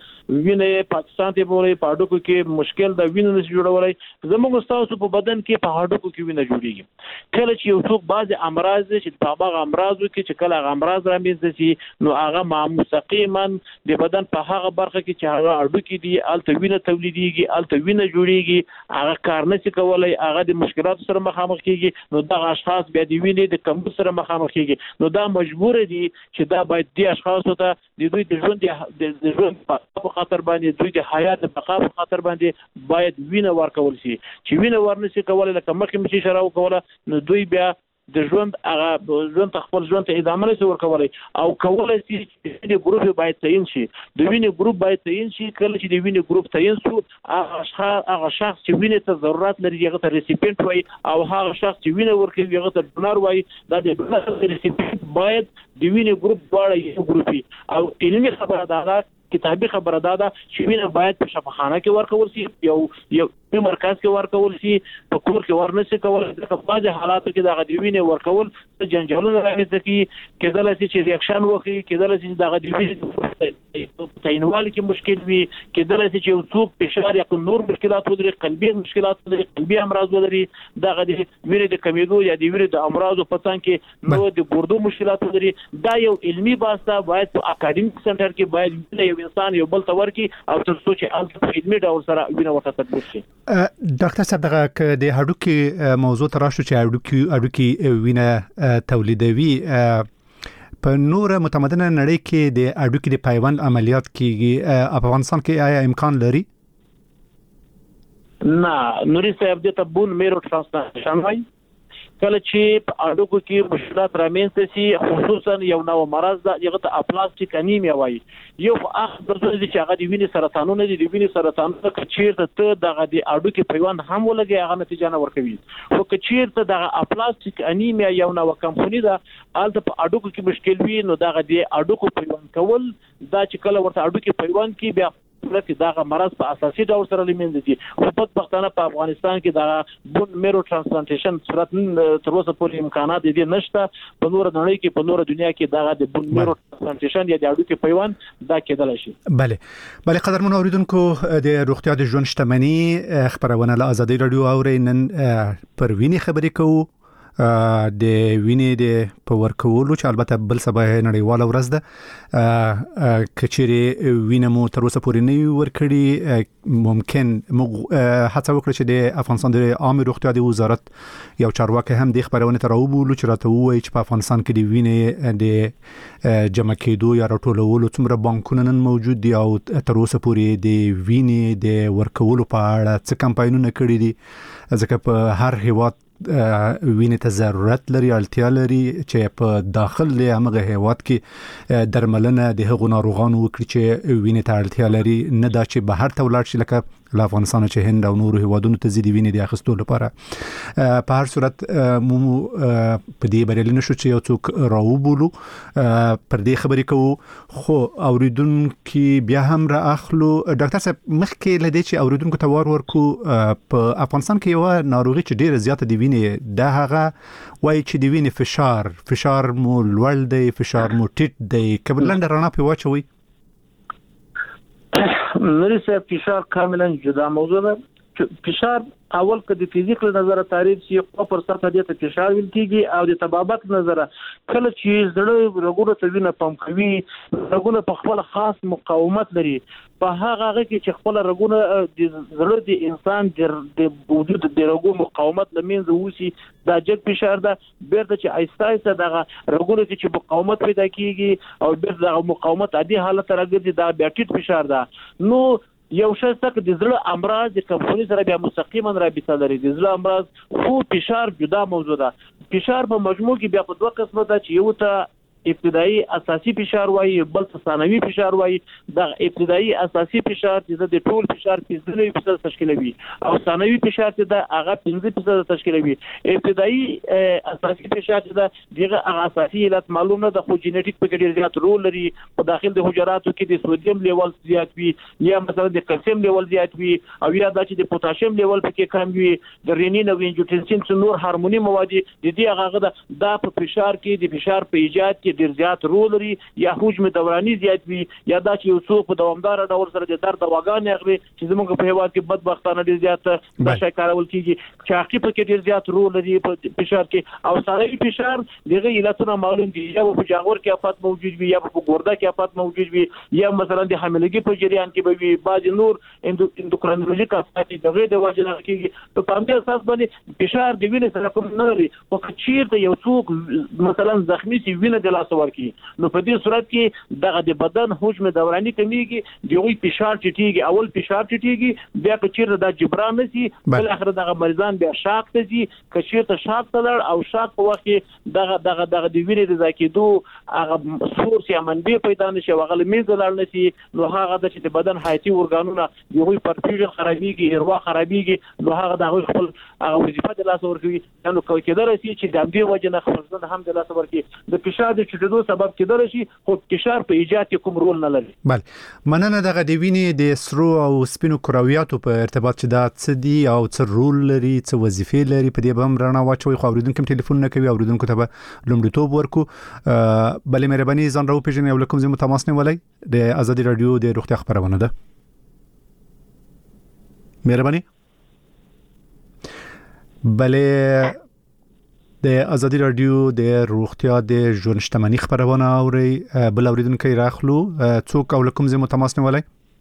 وینې پاکستان ته بولي په هډوکو کې مشکل د وینې نشي جوړولای زموږ تاسو په بدن کې په هډوکو کې وینه جوړیږي کله چې یو څوک بعض امراض چې په هغه امراضو کې چې کله هغه امراض رامنځته شي نو هغه مستقیما د بدن په هغه برخه کې چې هغه هډوکي دي الته وینه تولیديږي الته وینه جوړیږي هغه کار نشي کولای هغه د مشکلاتو سره مخامخ کیږي نو دغه اشخاص بیا د وینې د کمبود سره مخامخ کیږي نو دا مجبور دي چې دا باید د اشخاصو ته د دوی د ژوند د ژوند په خاطر باندې دوی د حیات د بقا په خاطر باندې باید وینه ورکول شي چې وینه ورنشي کولای لکه مخکې مشي شراو کوله نو دوی بیا د ژوند هغه ژوند خپل ژوند ته ادامه نشي ورکولای او کولای شي چې د ګروپ باید تعین شي د وینې ګروپ باید تعین شي کله چې د وینې ګروپ تعین شو هغه شخص هغه شخص چې وینې ته ضرورت لري هغه ته ریسیپینټ وای او هغه شخص چې وینه ورکوي هغه ته ډونر وای دا د ډونر ریسیپینټ باید د وینې ګروپ دواړه یو ګروپي او علمي خبره ده کتابي خبره ده چې وینه باید په شفاخانه کې ورکول شي یو یو په مرکز کې ورکول شي په کور کې ورنشي کول د بعض حالاتو کې د غدوینه ورکول د جنجالونو راځي کې کېدل چې ریاکشن وکړي کېدل چې د غدوینه تعینوال کې مشکل وي کېدل چې یو څوک فشار یا نور مشکلات ولري قلبي مشکلات ولري قلبي امراض ولري د غدوینه د کمیدو یا د وینې د امراضو په څنګ کې نو د ګردو مشکلات ولري دا یو علمي باسه باید په اکاډمیک سنټر کې باید یو انسان یو بل تور کې او تر څو چې الته علمي ډول سره وینه ورته تطبیق شي ډاکټر صاحب دغه د هډوکي موضوع تراشو چې هډوکي هډوکي وینه تولیدوي په نور متمدنه نړۍ کې د هډوکي د پیوند عملیات کیږي په افغانستان کې آیا امکان لري؟ نه نوري صاحب د بون میرو ترانسپلانټیشن وای کله چې په هډوکو کې مشکلات رامنځته شي خصوصا یو نو مرض د یغه ته اپلاستیک انیمیا وای یو اخ درته چې هغه د وینې سرطانونه دي د وینې سرطانونه کچیرته ته دغه د هډوکي پیوند هم ولګي هغه نتیجه نه ورکوي خو کچیرته دغه اپلاستیک انیمیا یو نو کمپنی ده الته په هډوکو کې مشکل وي نو دغه د هډوکو پیوند کول دا چې کله ورته هډوکي پیوند کې بیا لکه دغه مرض په اساسي ډول سره لیمند دي خو په پښتنه په افغانستان کې دغه بون میرو ترانسپلانټیشن صورت تر اوسه پورې امکانات دي نشته په نور نړۍ کې په نور دنیا کې دغه د بون میرو ترانسپلانټیشن یا د هډوکي پیوند دا کېدل شي bale bale قدرمن اوریدونکو د روغتیا د ژوند شتمنۍ خبرونه له آزادۍ رادیو اورینن پر ویني خبرې کوو د وینې د په ورکولو چې البته بل سبا نړیواله ورځ ده کچېری وینه مو تر اوسه پورې نه ورکړي ممکن هڅه وکړي چې د افغانستان د عامه روغتیا د وزارت یو چارواکي هم د خبرونه تر اوبولو چې راته وایي چې په افغانستان کې د وینې د جمع کېدو یا راټولولو څومره بانکونه نن موجود دي او تر اوسه پورې د وینې د ورکولو په اړه څه کمپاینونه کړي دي ځکه په هر هیواد وینې ته ضرورت لري اړتیا لري چې په داخل له هغه هیواد کې درملنه د هغو ناروغانو وکړي چې وینې ته اړتیا لري نه دا چې بهر ته ولاړ شي لکه له افغانستان چې هند او نورو هیوادونو ته زیدي وینې د اخیستو لپاره په هر صورت مو په دې بریالي نشو چې یو څوک راوبولو پر دې خبرې کوو خو اوریدونکو بیا هم را اخلو ډاکټر صاحب مخکې لدې چې اوریدونکو ته وار ورکو په افغانستان کې یو ناروغي چې ډیره زیاته دی وینې دا هغه وایي چې د وینې فشار فشار مو لوړ دی فشار مو ټیټ دی کبل لنډ رڼا په واچوي نوري صاحب فشار کاملا جدا موضوع ده فشار اول که د فزیک له نظر تعریف شي او پر سطح د فشار ویل کیږي او د طبابت نظر کله چې زړه رګونه ته وینه پمپ کوي رګونه په خپل خاص مقاومت لري په هغه هغه کې چې خپل رګونه د زړه د انسان د وجود د رګو مقاومت لمنځه وسی دا جګ فشار ده بیرته چې آیسته آیسته دغه رګونه چې مقاومت پیدا کیږي او بیرته دغه مقاومت عادي حالت راګرځي دا بیا ټیټ فشار ده نو یو شی څخه د زړه امراض د کمپونی سره بیا مستقیما رابطه لري د زړه امراض خو فشار جدا موضوع ده فشار په مجموع کې بیا په دوه قسمه ده چې یو ته ابتدایي اساسي فشار وایي بل څه ثانوي فشار وایي د ابتدایي اساسي فشار چې د ټول فشار پنځه فیصد تشکیلوي او ثانوي فشار چې د هغه پنځه فیصد تشکیلوي ابتدایي اساسي فشار چې د دغه هغه اساسي علت معلوم نه د خو جینټیک په کې ډیر زیات رول لري په داخل د حجراتو کې د سوډیم لیول زیات وي یا مثلا د کلسیم لیول زیات وي او یا د چې د پوتاشیم لیول په کې کم وي د رینین او انجیوټنسین څو نور هورموني مواد د دې هغه د په فشار کې د فشار په ایجاد کې ډیر زیات رول لري یا حجم دوراني زیات وي یا دا چې یو څوک په دوامدار ډول سره د درد دواګانې اخلي چې زموږ په هیواد کې بدبختانه ډیر زیات د شای کارول کیږي چې حقیقت کې ډیر زیات رول لري په فشار کې او ثانوي فشار دغه علتونه معلوم دي یا په جاغور کې افات موجود وي یا په ګورده کې افات موجود وي یا مثلا د حاملګي په جریان کې به وي بعض نور اندوکرینولوژیک افات دغه د وجه نه کیږي په پامدې اساس باندې فشار د وینې سره کوم نه لري او کچیر ته یو څوک مثلا زخمی سي وینې د لاس ورکی نو په دې صورت کې دغه د بدن حجم دوراني کمیږي دغه فشار چټيږي اول فشار چټيږي بیا کچیر د جبران نشي بل اخر دغه مریضان بیا شاک ته دي کچیر ته شاک تلل او شاک په وخت کې دغه دغه دغه د وینې د ځکیدو هغه سورس یا منبع پیدا نشي وغل میز لړ نشي نو هغه د چې بدن حیاتي ارګانونه دغه پرفیوژن خرابيږي اروا خرابيږي نو هغه دغه خپل هغه وظیفه د لاس ورکوي نو کوي کېدای شي چې د دې وجه نه خپل هم د لاس ورکوي د فشار د چټېدو سبب کېدای شي خو فشار په ایجاد کې کوم رول نه لري. بله مننه دغه د وینې د سرو او سپینو کرویاتو په ارتباط چې دا څه دي او څه رول لري څه وظیفې لري په دې بم رڼا واچوي خو اوریدونکو ټلیفون نه کوي اوریدونکو ته به لومړیتوب ورکو بلې مهرباني ځان راو پیژنې یو لکم زمو تماس نیولای د ازادي رادیو د روغتیا خبرونه ده مهرباني بلې د ازادي رادیو د روغتیا د ژوند شتمنۍ خبرونه اوري بل اوریدونکو راخلو څوک او لکم زمو تماس نیولای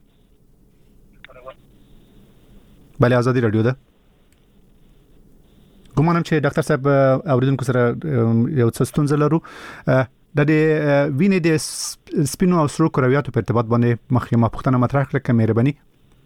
بلې ازادي رادیو ده ګومانم چې ډاکټر صاحب اوریدونکو سره یو څه ستونزه لرو د وینې د سپینو او سرو کرویاتو په ارتباط باندې مخکې ما پوښتنه مطرح کړه کوم مهرباني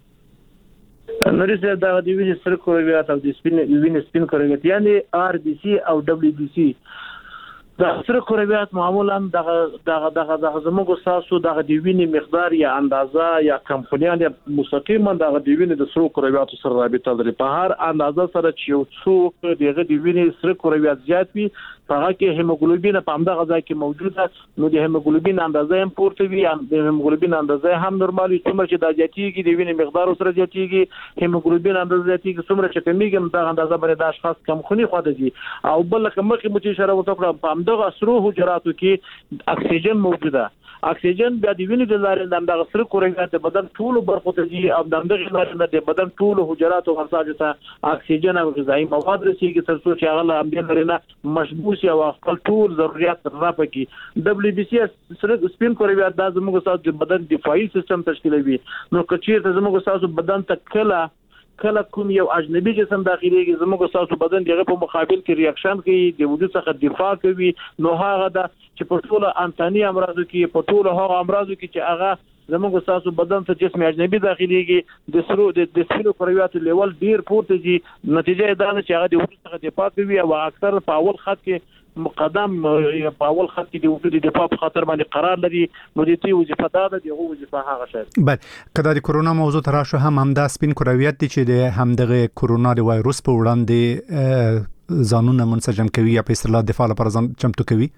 نورې دا د وینې سره کرویات او د سپین وینې سپین کرویات یعنی آر بي سي او دبليو بي سي دا سره کرویات معمولا دغه دغه دغه دغه زموږ ساسو دغه د وینې مقدار یا اندازه یا کمپونیان مستقیما دغه د وینې د سره کرویاتو سره رابطه لري په هر اندازه سره چې یو څوک دغه د وینې سره کرویات زیات وي هغه کې هیموګلوبین په همدغه ځای کې موجوده نو د هیموګلوبین اندازه هم پورته وي د هیموګلوبین اندازه هم نورمالي څومره چې د زیاتیږي د وینې مقدار سره زیاتیږي هیموګلوبین اندازه زیاتیږي څومره چې کمیږي دغه اندازه باندې د اشخاص کم خوني خو دي او بل کومه کې مو چې اشاره وکړه په همدغه سرو حجراتو کې اکسیجن موجوده اکسیجن بیا د وینې د لارې د دغه سره کرویات د بدن ټول برخو ته دي او د دغه لارې د بدن ټول حجراتو غساجه ته اکسیجن او غذایی مواد رسیږي تر څو چې هغه هم لري مشبوس او خپل ټول ضرورت راپکې دبليو بي سي سره سپین کرویات د زموږ ساسو د بدن دفاعي سیستم تشکیلوي نو کچیر ته زموږ ساسو بدن ته کله کله کوم یو اجنبي جسم داخليږي زموږ ساسو بدن دغه په مقابل کې ریاکشن کوي د وجود څخه دفاع کوي نو هغه د چې په ټول انتاني امراضو کې په ټول هغه امراضو کې چې هغه زموږ ساسو بدن ته جسم اجنبي داخليږي د سرو د سپینو کرویاتو لیول ډیر پورته دي نتیجه دا ده چې هغه د وجود څخه دفاع کوي او اکثر په اول خط کې مقدم په اول خط کې د وجود د دفاع په خاطر باندې قرار لري نو د دې وظیفه دا ده دغه وظیفه هغه شی بل کله د کورونا موضوع تراشه هم هم د سپین کرویات دي چې د همدغه کورونا د وایروس په وړاندې ځانونه منسجم کوي یا په اصطلاح دفاع لپاره ځان چمتو کوي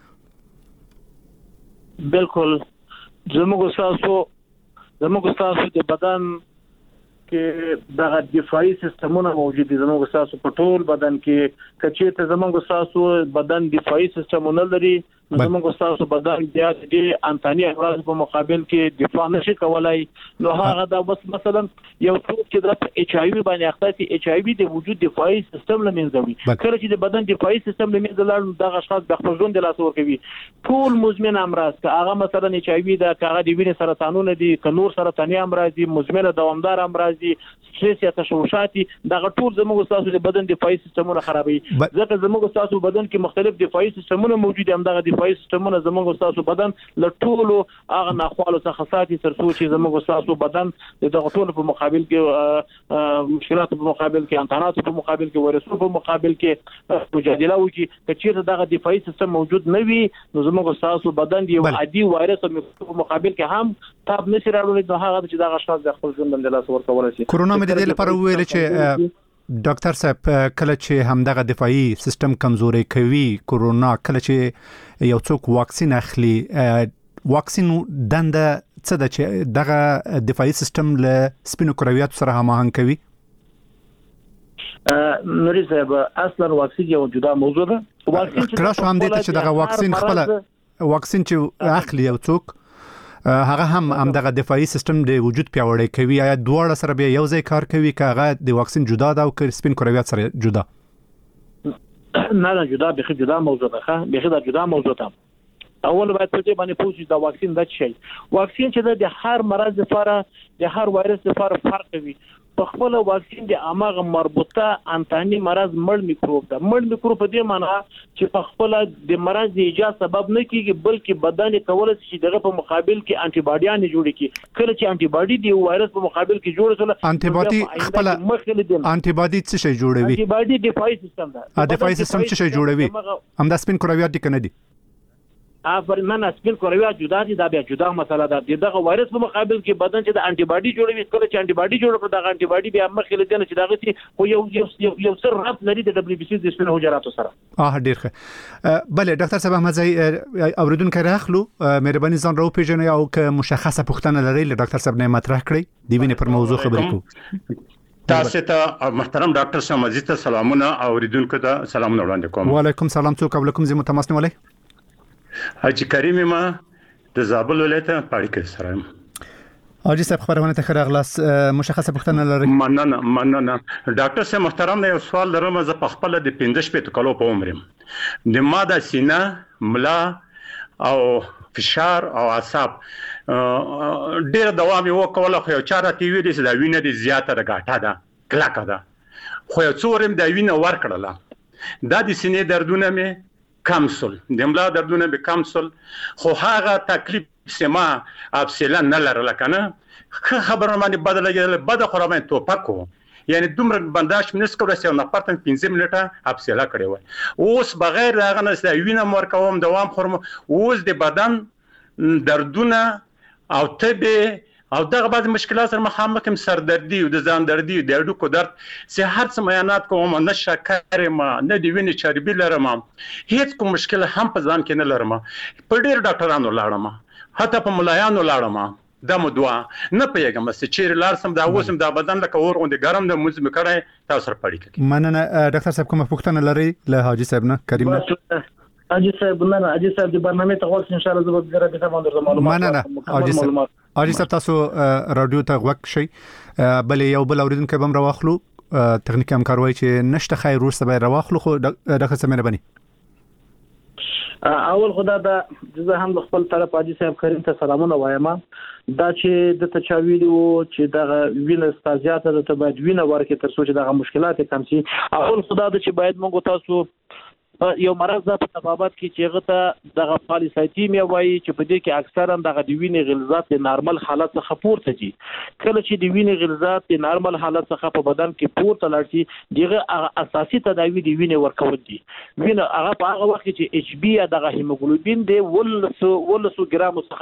بالکل زموږ ساسو زموږ ساسو د بدن کې دغه دفاعي سیستمونه موجود دي زموږ ساسو په ټول بدن کې کچې ته زموږ ساسو بدن دفاعي سیستمونه لري زموږ تاسو بدن بیا د انتاني امراض په مقابل کې دفاع نشي کولای. نو هغه دا بس مثلا یو څوک چې د ایچ آی وی باندې اخته دي، ایچ آی وی د وجود دفاعي سیستم لمنځوي. کله چې د بدن دفاعي سیستم لمنځه لاړ دغه اشخاص د خپل ژوند د لاس ورکوي. ټول مزمن امراض که هغه مثلا ایچ آی وی د کاغه د وینې سرطانونه دي، که نور سرطاني امراض دي، مزمن دوامدار امراض دي، سټریس یا تشوشات دي، دغه ټول زموږ تاسو د بدن دفاعي سیستمونه خرابوي. ځکه زموږ تاسو بدن کې مختلف دفاعي سیستمونه موجود دي، هم دغه دفاعي سیستمونه زموږ تاسو بدن له ټولو هغه ناخوالو څخه ساتي تر څو چې زموږ تاسو بدن د دغه ټولو په مقابل کې مشکلاتو په مقابل کې، انتاناتو په مقابل کې، وایرسونو په مقابل کې مجادله وکړي. که چیرته دغه دفاعي سیستم موجود نه وي نو زموږ تاسو بدن دی عادي وایرس او میکروب په مقابل کې هم تاب نشي راوړي. نو هغه چې دغه اشخاص د خپل ژوند د لاس ورکول شي. کورونا مې د دې لپاره ویل چې ډاکټر صاحب کله چې همدغه دفاعي سیستم کمزوري کوي کورونا، کله چې یو څوک واکسین اخلي، واکسین دنده څه ده چې دغه دفاعي سیستم له سپینو کرویاتو سره هماهنګ کوي؟ نوري صاحب اصلا واکسین یو جدا موضوع ده. واکسین چې هم دې چې دغه واکسین خپل واکسین چې اخلي یو څوک هغه هم هم دغه دفاعي سیستم د وجود پیاوړی کوي. یا دواړه سره به یو ځای کار کوي که هغه د واکسین جدا ده او که سپین کرویات سره جدا؟ نه نه جدا به جدا موضوع ده. به دا جدا موضوع ده. اول باید په دې باندې پوښتنه د واکسین د شي واکسین چې د هر مرض لپاره د هر وایرس لپاره فرق کوي. په خپل واکسین د امغه مربوطه انتاني مرض مړ میکروب ده. مړ میکروب په دې معنی چې په خپل د مرض د ایجاد سبب نه کیږي، بلکې بدن کولای شي دغه په مقابل کې انټي باډیان جوړ کړي. کله چې انټي باډي د وایرس په مقابل کې جوړ شول، انټي باډي خپل انټي باډي څه شي جوړوي؟ انټي باډي دفاعي سیستم ده. ا دفاعي سیستم څه شي جوړوي؟ هم د سپین کرویات دي کنه دي؟ افرین نه سپین کرویات جدا دي، دا بیا جدا مسله ده. دغه وایرس په مقابل کې بدن چې د انټي باډي جوړوي، کله چې انټي باډي جوړ کړي دغه انټي باډي بیا مخکې لدی چې دغه سي خو یو یو یو سر رب لري د دبليو بي سي د سپین حجراتو سره. اه ډیر ښه. بله ډاکټر صاحب احمد زئی اوریدونکو راخلو مهرباني ځان راو پیژنئ او که مشخصه پوښتنه لرئ له ډاکټر صاحب نه مطرح کړئ د وینې پر موضوع خبرې کوو. تاسو ته محترم ډاکټر صاحب مزید ته سلامونه او اوریدونکو ته سلامونه وړاندې کوم. وعلیکم سلام. څوک علیکم زمو تماس نیولای؟ حاجی کریم ما د زابل ولایت پاړکې سره. حاجی صاحب خبرونه ته خراغلاس مشخصه پوښتنه لري؟ مننه مننه ډاکټر صاحب محترم یو سوال لرم. زه په خپل د پنځه شپې کلو په عمر د ماده سینه، ملا او فشار او اعصاب ډېر دوام یو کوله، خو یو چاره تی ویل چې دا وینه د زیاته د غاټه ده کلاکه ده، خو یو څورم د وینه ور کړله. دا د سینې دردونه مې کمسل، د ملا دردونه به کمسل، خو هغه تکلیف سما افسلان نه لرله کنه. خبره باندې بدلګل بد خو را باندې توپکو، یعنی دومره بنداش منس کوله چې نه پاتم پنځه منټه افسلا کړی و. اوس بغیر هغه نه چې وینه مور کوم دوام خورم، اوس د بدن دردونه او تبه او دغه بعض مشکلات سره مخامخ هم سردردي او د ځان دردي او د اډوکو درد سه هر څه بیانات کوم، نه شکر ما نه دی وینې چربي لرم، هیڅ کوم مشکل هم په ځان کې نه لرم. په ډېر ډاکټرانو لاړم، حتی په ملایانو لاړم، دا مو دوا نه پیګم چې چیرې لار سم دا اوسم دا بدن لکه اور غوندې ګرم د مزم کړای تاسو سره پړی کی. مننه ډاکټر صاحب کومه پوښتنه لري له حاجی صاحب نه کریم نه؟ حاجی صاحب نه نه حاجی صاحب د برنامه ته غوښتل ان شاء الله زه به ډیره به باندې معلومات. مننه حاجی صاحب. حاجی صاحب تاسو رادیو ته غوښ شي، بلې یو بل اوریدونکو به راوخلو تخنیکی همکاروي چې نشته خیر روسته به راوخلو. خو ډاکټر صاحب مهرباني اول خدا دا زه هم خپل طرف حاجی صاحب کریم ته سلامونه وایم. دا چې د تچاویلو چې دغه وینه استازیاته د تبعید وینه ورکه تر څو چې دغه مشکلات کم شي. اول خدا د چې باید موږ تاسو یو مرض ده په طبابت کې چې هغه ته دغه پالیسایتیمیا وایي چې په دې کې اکثرا دغه د وینې غلظات د نارمل حالت څخه پورته دي. کله چې د وینې غلظات د نارمل حالت څخه په بدن کې پورته لاړ شي دغه اساسي تداوی د وینې ورکول دي. وینه هغه په هغه وخت کې چې ایچ بي دغه هیموګلوبین دی ولسو ولسو ګرام څخه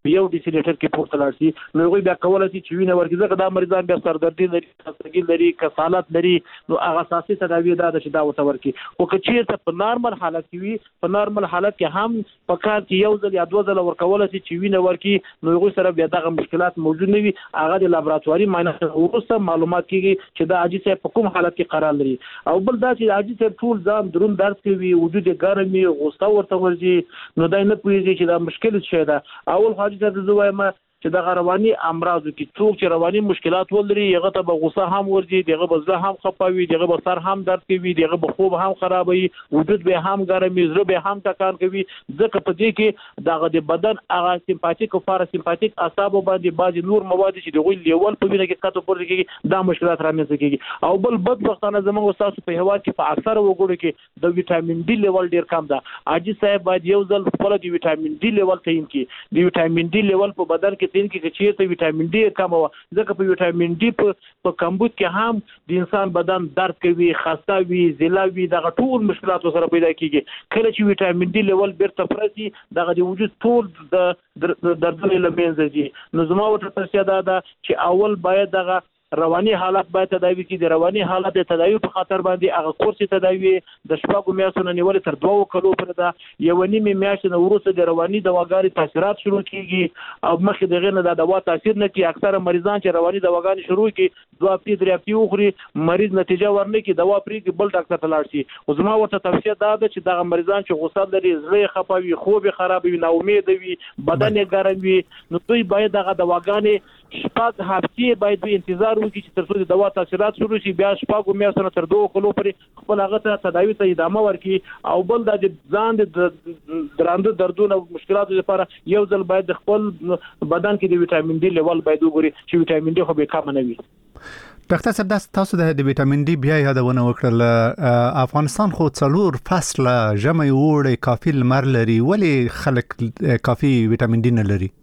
یو ډیسیلیټر کې پورته لاړ شي نو هغوی بیا کولی شي چې وینه ورکړي. ځکه دا مریضان بیا سردردي لري، خستګي لري، کسالت لري، نو هغه اساسي تداوی دا ده چې دا ورته ورکړي. خو که چېرته په نارمل حالت کې وي، په نارمل حالت کې هم په کال کې یو ځل یا دوه ځله ورکولی شي چې وینه ورکړي، نو هغوی سره بیا دغه مشکلات موجود نه وي. هغه د لابراتواري معاینه وروسته معلومات کېږي چې دا حاجي صاحب په کوم حالت کې قرار لري. او بل دا چې حاجي صاحب ټول ځان دروند درد کوي، وجود یې ګرم وي، غوسه ورته ورځي، نو دا نه پوهېږي چې دا مشکل څه ده. اول حاجي صاحب زه وایم چې د رواني امراضو کې څوک چې رواني مشکلات ولري هغه ته به غوسه هم ورځي، دغه به زړه هم خفه وي، دغه به سر هم درد کوي، دغه به خوب هم خرابوي، وجود به هم ګرم وي، زړه به هم ټکان کوي. ځکه په دې کې دغه د بدن هغه سمپاتیک او پاراسمپاتیک اعصابو باندې بعضې نور مواد چې د هغوی لیول په وینه کې کته پورته کېږي، دا مشکلات رامنځته کېږي. او بل بدبختانه زموږ ستاسو په هېواد کې په اکثره وګړو کې د ویټامین ډي لیول ډېر کم ده. حاجي صاحب باید یو ځل خپله د ویټامین ډي لیول تعین کړي. د ویټامین ډي لیول په بدن کې تعین کړي چې چېرته ویټامین ډي کم وه، ځکه په ویټامین ډي په کمبود کې هم د انسان بدن درد کوي، خسته وي، ضلع وي، دغه ټول مشکلات سره پیدا کېږي. کله چې ویټامین ډي لیول بیرته پوره شي، دغه د وجود ټول د دردونه له منځه ځي. نو زما ورته توصیه دا ده چې اول باید دغه رواني حالت باید تداوي کړي. د رواني حالت د تداوي په خاطر باندې هغه کورس تداوي د شپږو میاشتو نه نیولې تر دوو کلو پورې ده. یوه نیمې میاشتې نه وروسته د رواني دواګانې تاثیرات شروع کېږي او مخکې د هغې نه دا دوا تاثیر نه کوي. اکثره مریضان چې رواني دواګانې شروع کړي، دوه هفتې درې هفتې وخوري، مریض نتیجه ورنه کړي، دوا پرېږدي، بل ډاکټر ته لاړ شي. خو زما ورته توصیه دا ده چې دغه مریضان چې غوسه لري، زړه یې خفه وي، خوب یې خراب وي، ناامیده وي، بدن یې ګرم وي، نو دوی باید دغه دواګانې شپږ هفتې باید دوی انتظار وکړي چې تر څو د دوا تاثیرات شروع شي، بیا شپږو میاشتو نه تر دوو کلو پورې خپل هغه ته تداوي ته ادامه ورکړي. او بل دا د ځان د درانده دردونو او مشکلاتو لپاره یو ځل باید د خپل بدن کې د ویټامین ډي لیول باید وګوري چې ویټامین ډي خو بې کمه نه وي. ډاکټر صاحب، دا تاسو د ویټامین ډي بیا یادونه وکړل. افغانستان خو څلور فصله ژمی، اوړی، کافي لمر لري، ولې خلک کافي ویټامین ډي نه لري؟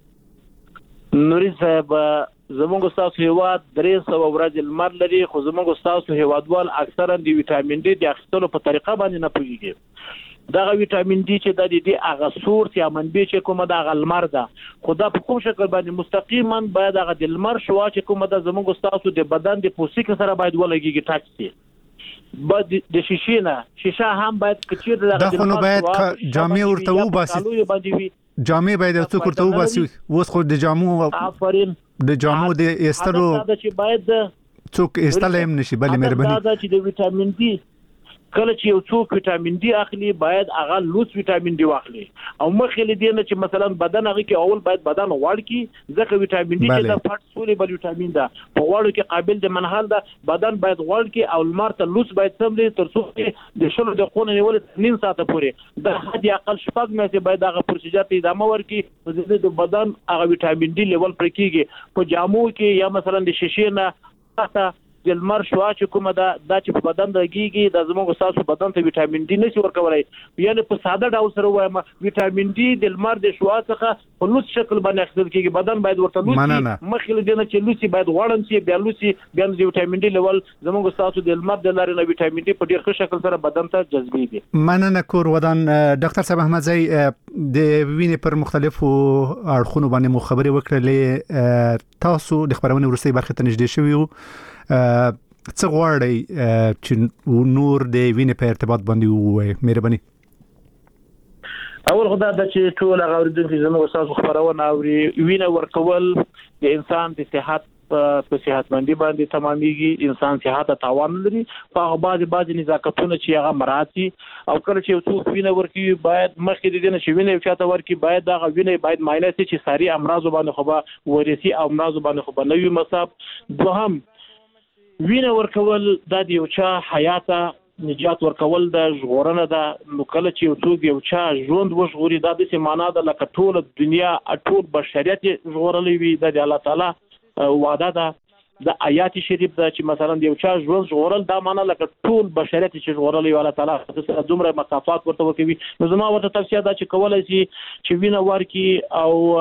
نوري صاحب، زموږ ستاسو هېواد درې سوه ورځې لمر لري، خو زموږ ستاسو هېوادوال اکثرا د ویټامین ډي د اخیستلو په طریقه باندې نه پوهېږي. دغه ویټامین ډي چې د دې هغه سورس یا منبع چې کومه ده هغه لمر ده، خو دا په کوم شکل باندې مستقیما باید هغه د لمر شعاع چې کومه ده زموږ ستاسو د بدن د پوستکي سره باید ولګېږي، ټچ شي. باید د شیشې نه شیشه هم باید که چېرته دغه دا خو نو باید جامې ورته وباسي، جامې باید څوک ورته وباسي. اوس خو د جامو آفرین د جامو د ایستلو باید څوک ایستلی هم نشي. بلې مهرباني دا چې د ویټامین ډي کله چې یو څوک ویټامین ډي اخلي باید هغه لوس ویټامین ډي واخلي، او مخکې له دې نه چې مثلا بدن هغه کې اول باید بدن غوړ کړي، ځکه ویټامین ډي چې د فټ سولېبل ویټامین ده، په غوړو کې قابل د منحل ده. بدن باید غوړ کړي او لمر ته لوس باید سم دی تر څو د شلو دقیقو نه نیولې نیم ساعته پورې د حد اقل شپږ میاشتې باید هغه پروسیجر ته ادامه ورکړي، د بدن هغه ویټامین ډي لیول پرې کېږي. په جامو کې یا مثلا د شیشې نه تحته د لمر شعاع چې کومه ده دا چې په بدن لګېږي، دا زموږ ستاسو بدن ته ویټامین ډي نشي ورکولی. یعنې په ساده ډول سره ووایم، ویټامین ډي د لمر د شعاع څخه په لوس شکل باندې اخیستل کېږي. بدن باید ورته لوس شي، مخکې له دې نه چې لوس شي باید غوړم شي، بیا لوس شي، بیا د ویټامین ډي لیول زموږ ستاسو د لمر د لارې نه ویټامین ډي په ډېر ښه شکل سره بدن ته جذبېږي. مننه کور ودان. ډاکټر صاحب احمدزی، د وینې پر مختلفو اړخونو باندې مو خبرې وکړلې. تاسو د خبرونې وروستۍ برخې ته نږدې شوي وو، څه غواړئ چې نور د وینې په ارتباط باندې ووایي؟ مهرباني. اول خو دا ده چې ټول هغه اورېدونکي زموږ ستاسو خپرونه اوري. وینه ورکول د انسان د صحت په صحتمندي باندې تمامېږي، انسان صحت ته تاوان لري. په هغه بعضې بعضې نزاکتونه چې هغه مراعات شي، او کله چې یو څوک وینه ورکوي باید مخکې د دې نه چې وینه یو چا ته ورکړي باید دغه وینه باید معاینه شي چې ساري امراضو باندې خو به وریثي امراضو باندې خو به نه وي مصاب. دوهم، وینه ورکول دا د یو چا حیات نجات ورکول د ژغورنه ده. نو کله چې یو څوک یو چا ژوند وژغوري، دا داسې معنا ده لکه ټول دنیا ټول بشریت ژغورلی وي. دا د الله تعالی وعده ده، د آیات شریف ده چې مثلا د یو چا ژوند ژغورل، دا معنا لکه ټول بشریت چې ژغورلی وي، الله تعالی سره دومره مکافات ورته ورکوي. نو زما ورته توصیه ده چې کولی شي چې وینه ورکړي، او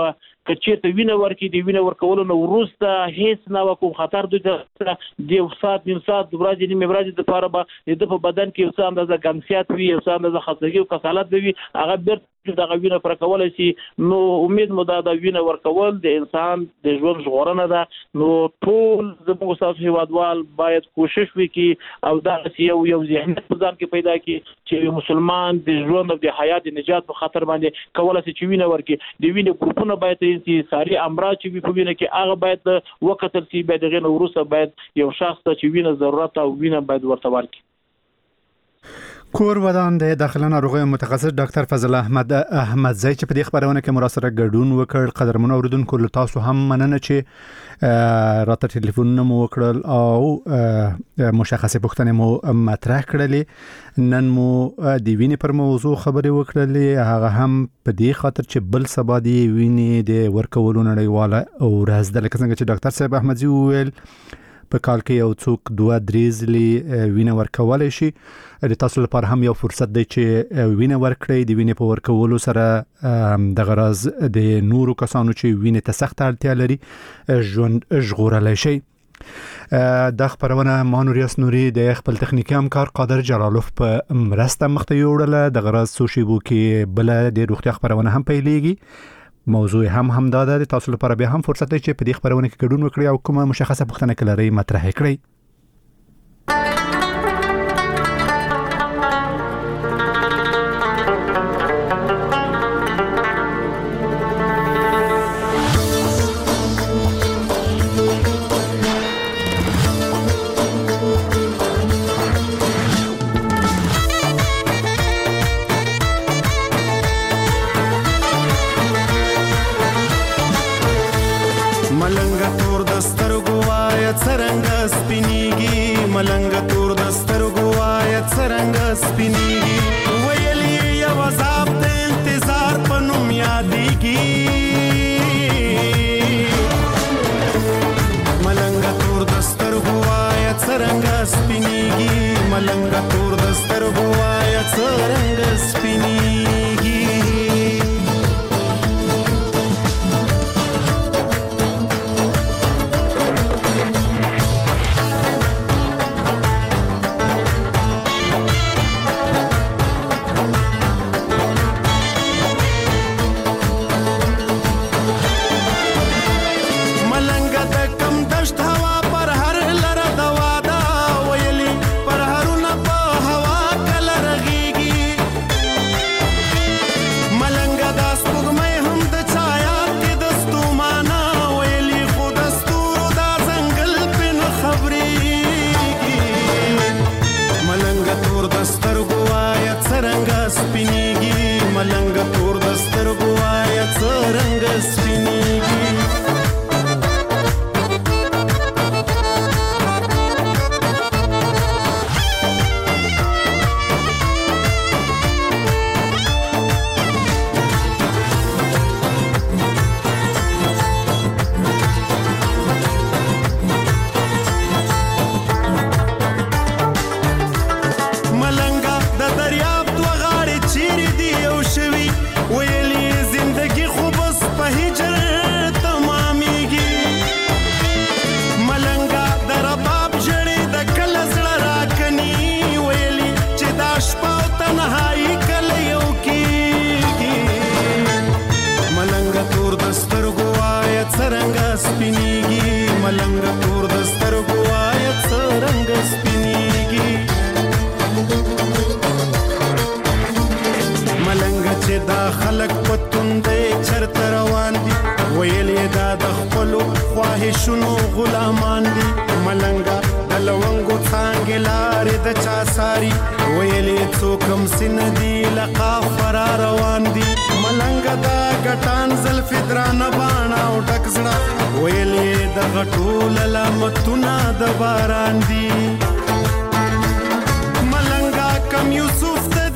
کچېرته وینه ورکړي د وینه ورکولو نه وروسته هیڅ نه کوم خطر دوی ته د یو ساعت نیم ساعت د ورځې نیمې ورځې دپاره به د په بدن کې یو څه اندازه ګنګسیات وي یو څه اندازه خستګي او کسالت به وي هغه بیرته دغه وینه پوره کولی شي. نو امید مو دا د وینه ورکول د انسان د ژوند ژغورنه ده. نو ټول زموږ ستاسو هېوادوال باید کوشش وکړي او داسې یو یو ذهنیت په ځان کې پیدا کړي چې مسلمان د ژوند او د حیات د نجات په خطر باندې کولی شي چې وینه ورکړي. د وینې ګروپونه باید چې ساري امراض چې وي په وینه کې هغه باید وکتل شي. بیا د هغې نه وروسته باید یو شخص ته چې وینه ضرورت او وینه باید ورته ورکړي. کور ودان د داخله ناروغیو متخصص ډاکټر فضل احمد احمدزی چې په دې خبرونه کې مراسله ګډون وکړ. قدرمن اوریدونکو له تاسو هم مننه چې راته ټلیفونونه مو وکړل او مشخصه پوښتنې مو مطرح کړلې. نن مو د وینې پر موضوع خبرې وکړلې هغه هم په دې خاطر چې بل سبا د وینې د ورکولو نړیواله ورځ ده. لکه څنګه چې ډاکټر صاحب احمدزی وویل په کال کې یو څوک دوه درې ځلې وینه ورکولی شي. د تاسو لپاره هم یو فرصت دی چې وینه ورکړئ. د وینې په ورکولو سره دغه راز د نورو کسانو چې وینې ته سخت اړتیا لري ژوند ژغورلی شي. دا خبرونه ما نوریاس نوري د خپل تخنیکی همکار قادر جلالوف په مرسته مخته یوړله. دغه راز څو شیبو کې بله د روغتیا خبرونه هم پیلیږي. موضوع هم هم دا ده. تاسو لپاره بیا هم فرصت دی چې په دې خبرونه کې ګډون وکړئ او کومه مشخصه پوښتنه کې لرئ مطرح کړئ. شنو غلامان دي ملنګا د لونګو څنګه لارې د چا ساري ویلې څوکم سن دي لقا فرار روان دي ملنګا دا ګټان زلف درانه باڼه او ټک زړه ویلې د غټول لمتونه د باران دي ملنګا کم یوسف